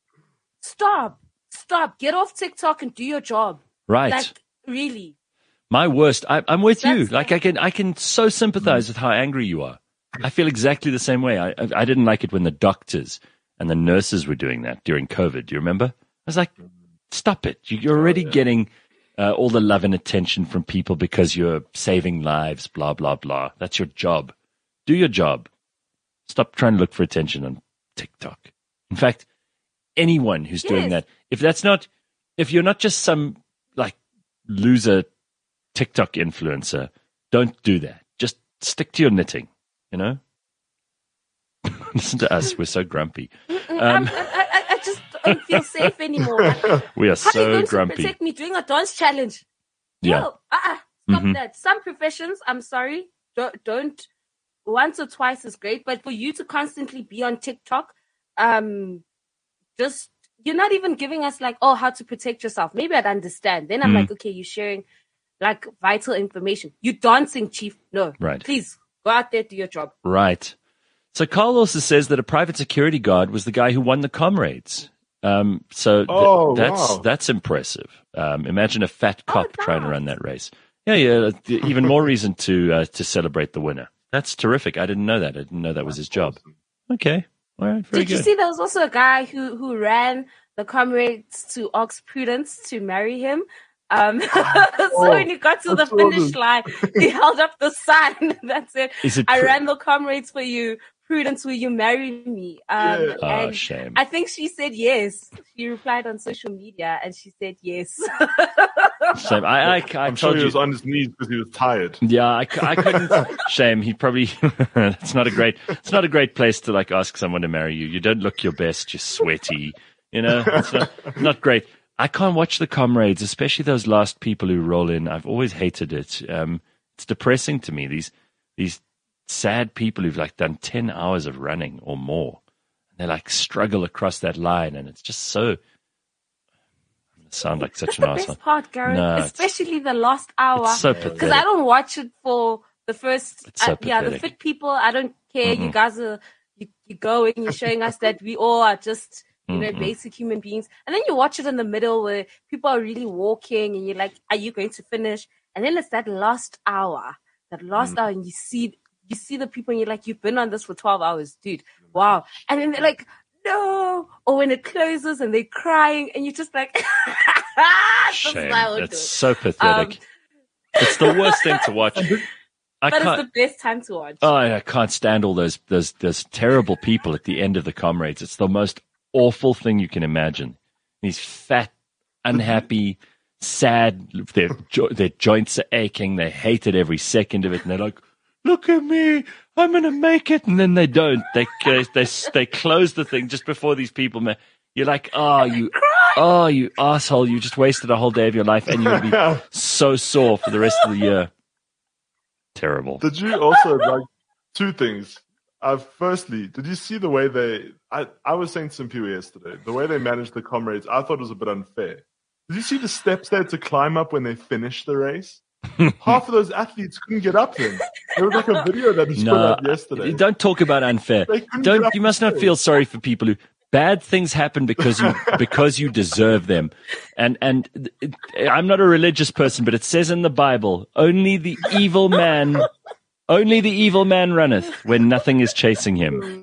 stop. Stop. Get off TikTok and do your job. Right. Like, really. My worst. I, I'm with you. That's- Like I can, I can so sympathize with how angry you are. I feel exactly the same way. I, I, I didn't like it when the doctors and the nurses were doing that during COVID. Do you remember? I was like, stop it. You- You're already getting uh, all the love and attention from people because you're saving lives. Blah blah blah. That's your job. Do your job. Stop trying to look for attention on TikTok. In fact, anyone who's doing Yes. that, if that's not, if you're not just some like loser TikTok influencer, don't do that. Just stick to your knitting, you know? Listen to us. We're so grumpy. Mm-mm, Um, I'm- I, I, I just don't feel safe anymore. Like, We are how are you so going grumpy. to protect me doing a dance challenge? Yeah. No, uh-uh, stop Mhm. that. Some professions, I'm sorry, don't, don't, once or twice is great, but for you to constantly be on TikTok, um, just, you're not even giving us like, oh, how to protect yourself. Maybe I'd understand. Then I'm Mhm. like, okay, you're sharing like vital information. You dancing, chief. No, Right. please go out there, do your job. Right. So Carl also says that a private security guard was the guy who won the comrades. Um, so th- Oh, that's wow. that's impressive. Um, imagine a fat Oh, cop trying to nice. run that race. Yeah, yeah. th- Even more reason to uh, to celebrate the winner. That's terrific. I didn't know that. I didn't know that was his job. Okay. All right. Very Did good. you see there was also a guy who, who ran the comrades to ask Prudence to marry him? Um, so when he got to I the saw finish this. line, he held up the sign that said, Is it I Pru- ran the comrades for you. Prudence, will you marry me? Um, Yeah. Oh, and shame. I think she said yes. She replied on social media and she said yes. Shame. I, I, I I'm told sure he you. was on his knees because he was tired. Yeah, I, c- I couldn't. Shame. He probably. It's not a great. It's not a great place to like ask someone to marry you. You don't look your best. You're sweaty. You know, it's not not great. I can't watch the comrades, especially those last people who roll in. I've always hated it. Um, it's depressing to me. These these sad people who've like done ten hours of running or more, and they like struggle across that line, and it's just so. I sound like such That's an the asshole. best part, Gareth. No, it's- Especially the last hour. It's so Because pathetic. I don't watch it for the first, It's so uh, yeah, the pathetic. fit people. I don't care. You Mm-mm. guys are, you, you're going, you're showing us that we all are just, you know, Mm-mm. basic human beings. And then you watch it in the middle where people are really walking and you're like, are you going to finish? And then it's that last hour, that last hour, and you see, you see the people and you're like, you've been on this for twelve hours, dude. Wow. And then they're like, no. Or when it closes and they're crying and you're just like, this is Shame. why I would It's do it. so pathetic. Um, It's the worst thing to watch. I but it's can't. the best time to watch. Oh, I can't stand all those those those terrible people at the end of the comrades. It's the most awful thing you can imagine. These fat, unhappy, sad. Their jo- their joints are aching. They hated every second of it, and they're like, "Look at me, I'm gonna make it," and then they don't. They they they, they close the thing just before these people. Ma- You're like, "Oh, you, oh, you asshole! You just wasted a whole day of your life, and you'll be so sore for the rest of the year." Terrible. Did you also like two things? Uh, firstly, did you see the way they? I, I was saying to some people yesterday, the way they managed the comrades, I thought was a bit unfair. Did you see the steps they had to climb up when they finished the race? Half of those athletes couldn't get up them. There was like a video that was put No, out yesterday. don't talk about unfair. They couldn't Don't get up you must not the feel sorry for people who bad things happen because you because you deserve them. And and it, I'm not a religious person, but it says in the Bible, only the evil man, only the evil man runneth when nothing is chasing him.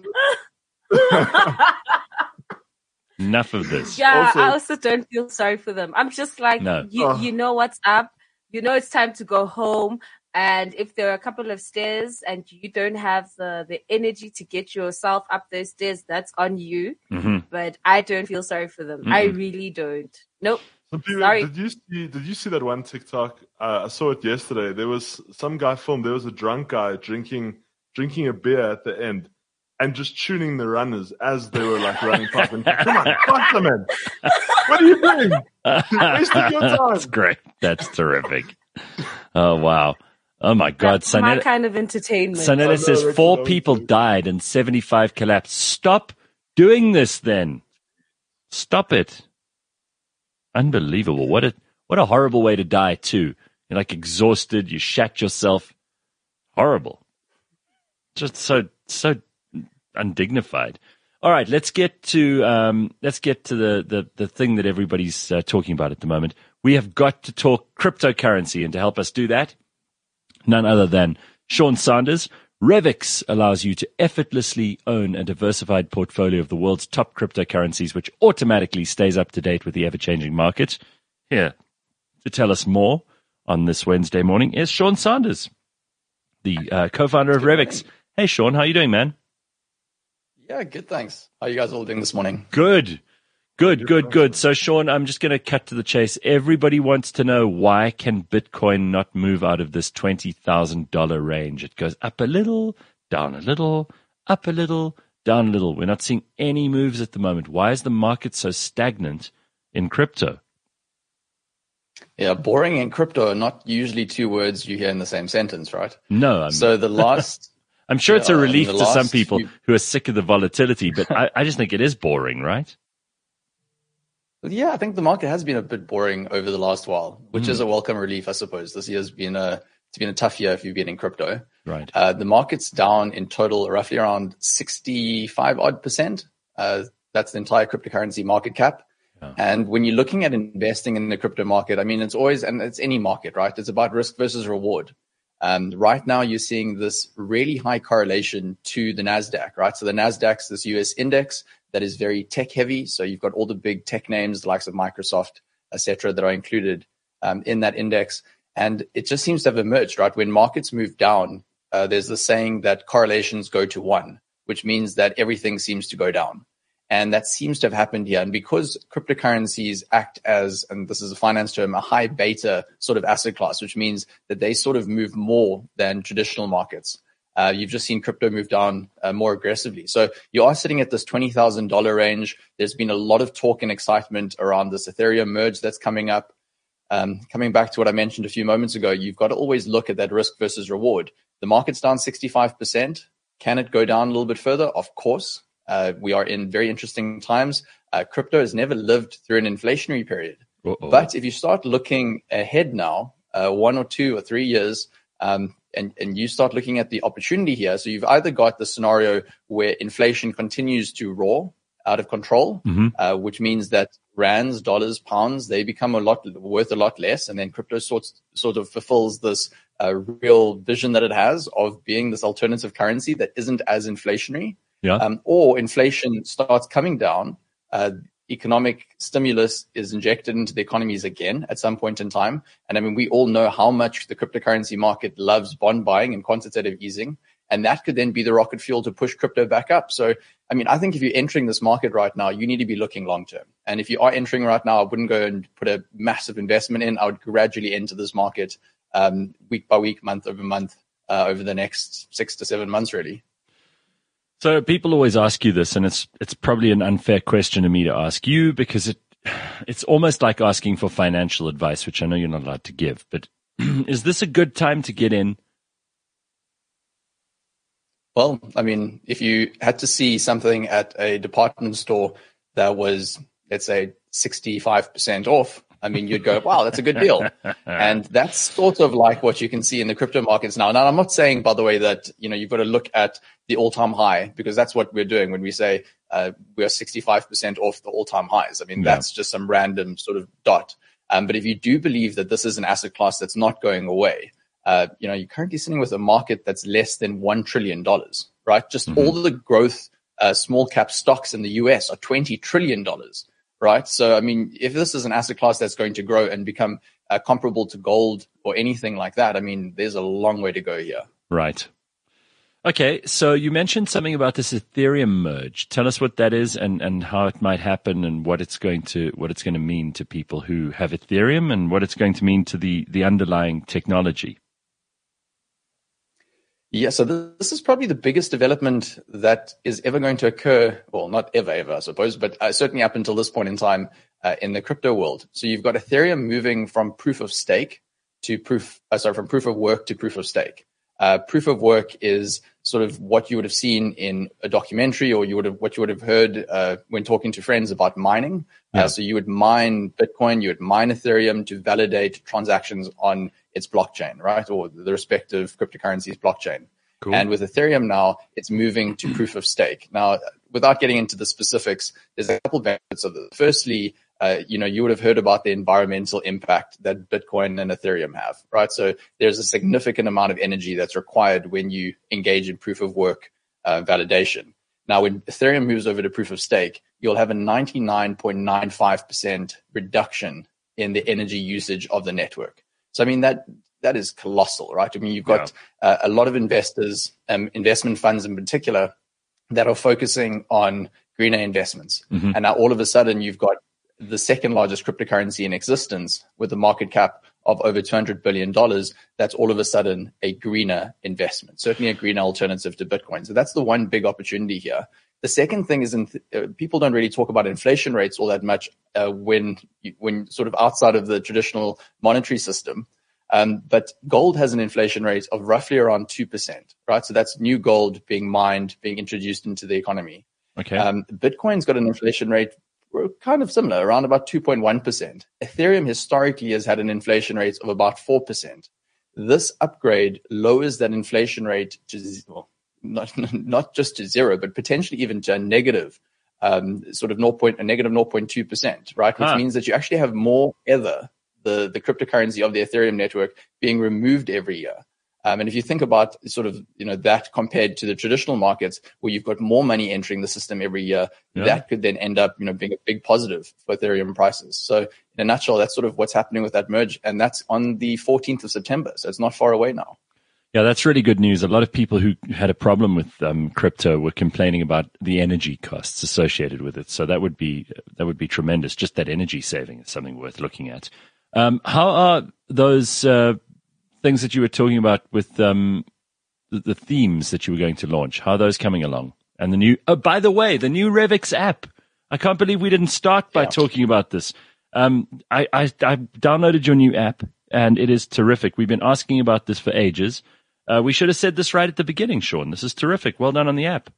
Enough of this. Yeah, Also- I also don't feel sorry for them. I'm just like, No. you, Oh. you know what's up. You know it's time to go home. And if there are a couple of stairs and you don't have the, the energy to get yourself up those stairs, that's on you. hmm But I don't feel sorry for them. I really don't. Nope. Some people- Sorry. Did you see? Did you see that one TikTok? Uh, I saw it yesterday. There was some guy filmed. There was a drunk guy drinking drinking a beer at the end, and just tuning the runners as they were like running past. And, come on, faster, man! What are you doing? You're wasting your time. That's great. That's terrific. Oh wow. Oh my God. That's my Sanetta, kind of entertainment. Sanetta I know, says that's four what I was people doing. died and seventy-five collapsed. Stop doing this then. Stop it. Unbelievable. What a what a horrible way to die too. You're like exhausted, you shat yourself. Horrible. Just so so undignified. All right, let's get to um, let's get to the, the, the thing that everybody's uh, talking about at the moment. We have got to talk cryptocurrency, and to help us do that, none other than Sean Sanders. Revix allows you to effortlessly own a diversified portfolio of the world's top cryptocurrencies, which automatically stays up to date with the ever-changing market. Here to tell us more on this Wednesday morning is Sean Sanders, the uh, co-founder of Revix. Hey, Sean, how you doing, man? Yeah, good, thanks. How are you guys all doing this morning? Good, good, good, good. So, Sean, I'm just going to cut to the chase. Everybody wants to know, why can Bitcoin not move out of this twenty thousand dollars range? It goes up a little, down a little, up a little, down a little. We're not seeing any moves at the moment. Why is the market so stagnant in crypto? Yeah, boring and crypto are not usually two words you hear in the same sentence, right? No, I'm, So the last, I'm sure it's a yeah, in relief the to some last people few- who are sick of the volatility, but I, I just think it is boring, right? yeah, I think the market has been a bit boring over the last while, which Hmm. is a welcome relief, I suppose. This year's been a it's been a tough year if you've been in crypto. Right. Uh, the market's down in total roughly around sixty-five odd percent. Uh, that's the entire cryptocurrency market cap. Yeah. And when you're looking at investing in the crypto market, I mean, it's always, and it's any market, right? It's about risk versus reward. Um, right now, you're seeing this really high correlation to the NASDAQ, right? So the NASDAQ's this U S index that is very tech heavy. So you've got all the big tech names, the likes of Microsoft, et cetera, that are included um, in that index. And it just seems to have emerged, right? When markets move down, uh, there's the saying that correlations go to one, which means that everything seems to go down. And that seems to have happened here. And because cryptocurrencies act as, and this is a finance term, a high beta sort of asset class, which means that they sort of move more than traditional markets. Uh, you've just seen crypto move down uh, more aggressively. So you are sitting at this twenty thousand dollars range. There's been a lot of talk and excitement around this Ethereum merge that's coming up. Um, coming back to what I mentioned a few moments ago, you've got to always look at that risk versus reward. The market's down sixty-five percent. Can it go down a little bit further? Of course. Uh, we are in very interesting times. Uh, crypto has never lived through an inflationary period. Uh-oh. But if you start looking ahead now, uh, one or two or three years, um, and, and you start looking at the opportunity here, so you've either got the scenario where inflation continues to roar out of control, mm-hmm. uh, which means that rands, dollars, pounds, they become a lot worth a lot less, and then crypto sort sort of fulfills this uh, real vision that it has of being this alternative currency that isn't as inflationary. Yeah. Um, or inflation starts coming down, uh, economic stimulus is injected into the economies again at some point in time. And I mean, we all know how much the cryptocurrency market loves bond buying and quantitative easing. And that could then be the rocket fuel to push crypto back up. So, I mean, I think if you're entering this market right now, you need to be looking long term. And if you are entering right now, I wouldn't go and put a massive investment in. I would gradually enter this market um, week by week, month over month, uh, over the next six to seven months, really. So people always ask you this, and it's it's probably an unfair question to me to ask you because it it's almost like asking for financial advice, which I know you're not allowed to give. But is this a good time to get in? Well, I mean, if you had to see something at a department store that was, let's say, sixty-five percent off, I mean, you'd go, wow, that's a good deal. And that's sort of like what you can see in the crypto markets now. Now, I'm not saying, by the way, that, you know, you've got to look at the all-time high, because that's what we're doing when we say uh, we are sixty-five percent off the all-time highs. I mean, yeah. That's just some random sort of dot. Um, but if you do believe that this is an asset class that's not going away, uh, you know, you're currently sitting with a market that's less than one trillion dollars, right? Just mm-hmm. all the growth, uh, small cap stocks in the U S are twenty trillion dollars. Right. So, I mean, if this is an asset class that's going to grow and become uh, comparable to gold or anything like that, I mean, there's a long way to go here. Right. Okay. So you mentioned something about this Ethereum merge. Tell us what that is and, and how it might happen and what it's going to what it's going to mean to people who have Ethereum and what it's going to mean to the, the underlying technology. Yeah, so this is probably the biggest development that is ever going to occur. Well, not ever, ever, I suppose, but uh, certainly up until this point in time uh, in the crypto world. So you've got Ethereum moving from proof of stake to proof, uh, sorry, from proof of work to proof of stake. Uh, proof of work is sort of what you would have seen in a documentary, or you would have what you would have heard uh, when talking to friends about mining. Yeah. Uh, so you would mine Bitcoin, you would mine Ethereum to validate transactions on its blockchain, right, or the respective cryptocurrency's blockchain. Cool. And with Ethereum now, it's moving to proof of stake. Now, without getting into the specifics, there's a couple of benefits of it. Firstly, uh, you know, you would have heard about the environmental impact that Bitcoin and Ethereum have, right? So there's a significant amount of energy that's required when you engage in proof of work uh, validation. Now, when Ethereum moves over to proof of stake, you'll have a ninety-nine point nine five percent reduction in the energy usage of the network. So, I mean, that that is colossal, right? I mean, you've got yeah. uh, a lot of investors, um, investment funds in particular, that are focusing on greener investments. Mm-hmm. And now all of a sudden, you've got the second largest cryptocurrency in existence with a market cap of over two hundred billion dollars. That's all of a sudden a greener investment, certainly a greener alternative to Bitcoin. So that's the one big opportunity here. The second thing is in th- uh, people don't really talk about inflation rates all that much uh, when you, when sort of outside of the traditional monetary system. Um, but gold has an inflation rate of roughly around two percent, right? So that's new gold being mined, being introduced into the economy. Okay. Um, Bitcoin's got an inflation rate kind of similar, around about two point one percent. Ethereum historically has had an inflation rate of about four percent. This upgrade lowers that inflation rate to, well, not, not just to zero, but potentially even to a negative, um, sort of zero. A negative zero point two percent, right? Which huh. means that you actually have more Ether, the, the cryptocurrency of the Ethereum network, being removed every year. Um, and if you think about sort of, you know, that compared to the traditional markets where you've got more money entering the system every year, yeah. that could then end up, you know, being a big positive for Ethereum prices. So in a nutshell, that's sort of what's happening with that merge. And that's on the fourteenth of September. So it's not far away now. Yeah, that's really good news. A lot of people who had a problem with um, crypto were complaining about the energy costs associated with it. So that would be, that would be tremendous. Just that energy saving is something worth looking at. Um, how are those, uh, things that you were talking about with um, the, the themes that you were going to launch, how are those coming along? And the new, oh, by the way, the new Revix app. I can't believe we didn't start by yeah. talking about this. Um, I, I, I downloaded your new app, and it is terrific. We've been asking about this for ages. Uh, we should have said this right at the beginning, Sean. This is terrific. Well done on the app.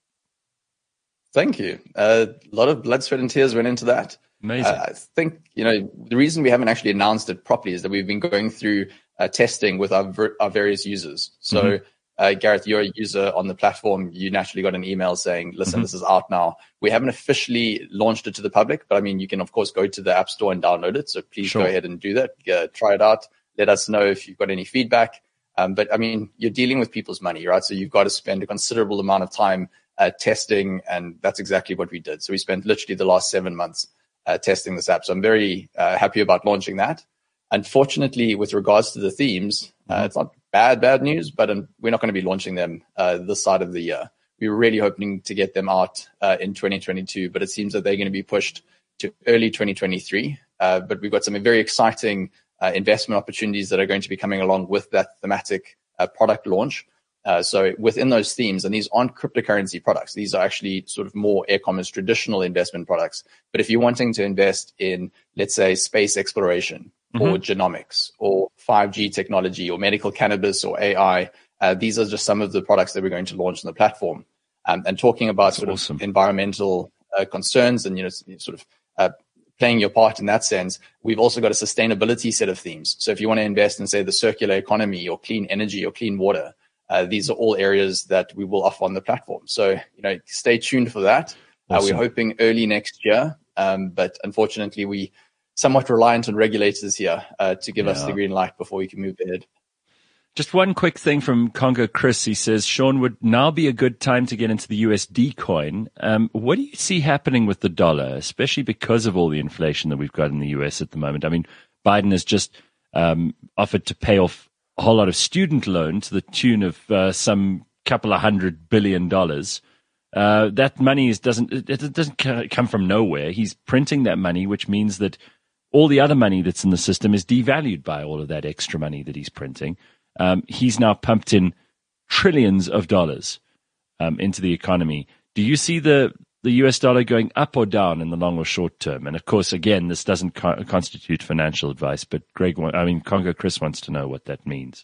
Thank you. Uh, a lot of blood, sweat, and tears went into that. Amazing. Uh, I think, you know, the reason we haven't actually announced it properly is that we've been going through Uh, testing with our, ver- our various users. So, mm-hmm. uh, Gareth, you're a user on the platform. You naturally got an email saying, listen, mm-hmm. this is out now. We haven't officially launched it to the public, but I mean, you can, of course, go to the App Store and download it. So please sure. go ahead and do that. Uh, try it out. Let us know if you've got any feedback. Um, but I mean, you're dealing with people's money, right? So you've got to spend a considerable amount of time uh, testing. And that's exactly what we did. So we spent literally the last seven months uh, testing this app. So I'm very uh, happy about launching that. Unfortunately, with regards to the themes, uh, it's not bad, bad news, but um, we're not going to be launching them uh, this side of the year. We were really hoping to get them out uh, in twenty twenty-two, but it seems that they're going to be pushed to early twenty twenty-three. Uh, but we've got some very exciting uh, investment opportunities that are going to be coming along with that thematic uh, product launch. Uh, so within those themes, and these aren't cryptocurrency products, these are actually sort of more Aircommerce traditional investment products. But if you're wanting to invest in, let's say, space exploration, mm-hmm. or genomics, or five G technology, or medical cannabis, or A I, uh, these are just some of the products that we're going to launch on the platform. Um, and talking about That's sort awesome. of environmental uh, concerns and, you know, sort of uh, playing your part in that sense, we've also got a sustainability set of themes. So if you want to invest in, say, the circular economy, or clean energy, or clean water, Uh, these are all areas that we will offer on the platform. So, you know, stay tuned for that. Awesome. Uh, we're hoping early next year, um, but unfortunately, we somewhat reliant on regulators here uh, to give yeah. us the green light before we can move ahead. Just one quick thing from Congo Chris. He says, Sean, would now be a good time to get into the U S D coin. Um, what do you see happening with the dollar, especially because of all the inflation that we've got in the U S at the moment? I mean, Biden has just um, offered to pay off a whole lot of student loan to the tune of uh, some couple of hundred billion dollars. Uh, that money is, doesn't it, it doesn't come from nowhere. He's printing that money, which means that all the other money that's in the system is devalued by all of that extra money that he's printing. Um, he's now pumped in trillions of dollars um, into the economy. Do you see the the U S dollar going up or down in the long or short term? And of course, again, this doesn't co- constitute financial advice, but Greg, I mean, Congo Chris wants to know what that means.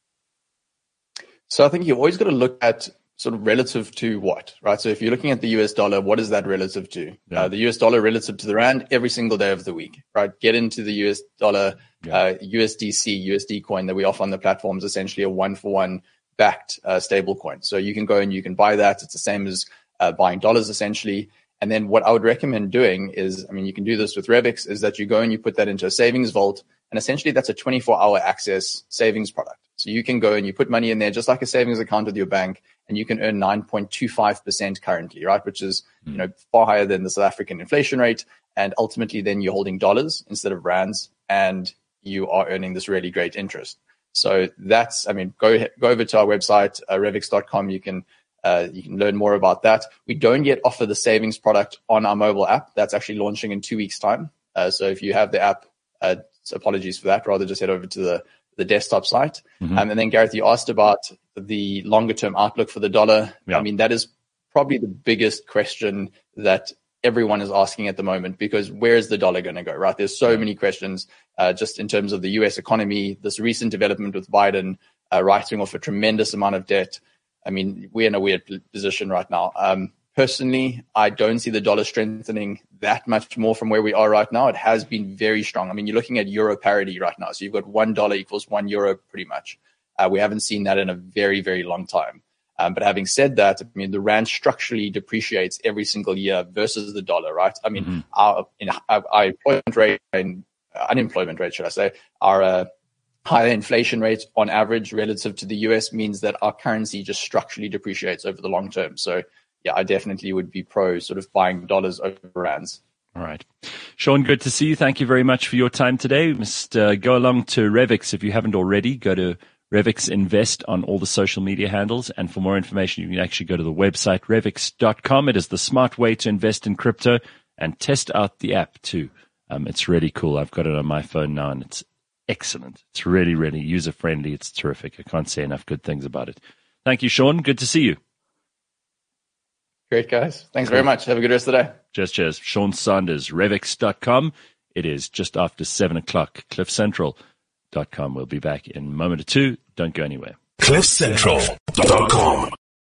So I think you've always got to look at sort of relative to what, right? So if you're looking at the U S dollar, what is that relative to? Yeah. Uh, the U S dollar relative to the rand every single day of the week, right? Get into the U S dollar, yeah. uh, U S D C, U S D coin that we offer on the platform is essentially a one for one backed uh, stable coin. So you can go and you can buy that. It's the same as Uh, buying dollars essentially. And then what I would recommend doing is, I mean, you can do this with Revix, is that you go and you put that into a savings vault. And essentially that's a twenty-four hour access savings product. So you can go and you put money in there just like a savings account with your bank, and you can earn nine point two five percent currently, right? Which is, mm. you know, far higher than the South African inflation rate. And ultimately then you're holding dollars instead of rands, and you are earning this really great interest. So that's, I mean, go, go over to our website, uh, revix dot com. You can Uh, you can learn more about that. We don't yet offer the savings product on our mobile app. That's actually launching in two weeks' time. Uh, so if you have the app, uh, apologies for that. Rather just head over to the, the desktop site. Mm-hmm. Um, and then, Gareth, you asked about the longer-term outlook for the dollar. Yeah. I mean, that is probably the biggest question that everyone is asking at the moment, because where is the dollar going to go, right? There's so yeah. many questions uh, just in terms of the U S economy, this recent development with Biden uh, writing off a tremendous amount of debt. I mean, we're in a weird position right now. Um, personally, I don't see the dollar strengthening that much more from where we are right now. It has been very strong. I mean, you're looking at euro parity right now. So you've got one dollar equals one euro pretty much. Uh, we haven't seen that in a very, very long time. Um, but having said that, I mean, the rand structurally depreciates every single year versus the dollar, right? I mean, mm-hmm. our, in, our, our employment rate and uh, unemployment rate, should I say, our uh, higher inflation rate on average relative to the U S means that our currency just structurally depreciates over the long term. So yeah, I definitely would be pro sort of buying dollars over rands. All right. Sean, good to see you. Thank you very much for your time today. We must uh, go along to Revix if you haven't already. Go to Revix Invest on all the social media handles. And for more information, you can actually go to the website, revix dot com. It is the smart way to invest in crypto, and test out the app too. Um, it's really cool. I've got it on my phone now, and it's excellent. It's really, really user-friendly. It's terrific. I can't say enough good things about it. Thank you, Sean. Good to see you. Great, guys. Thanks very much. Have a good rest of the day. Cheers, cheers. Sean Sanders, revix dot com. It is just after seven o'clock. cliff central dot com. We'll be back in a moment or two. Don't go anywhere. cliff central dot com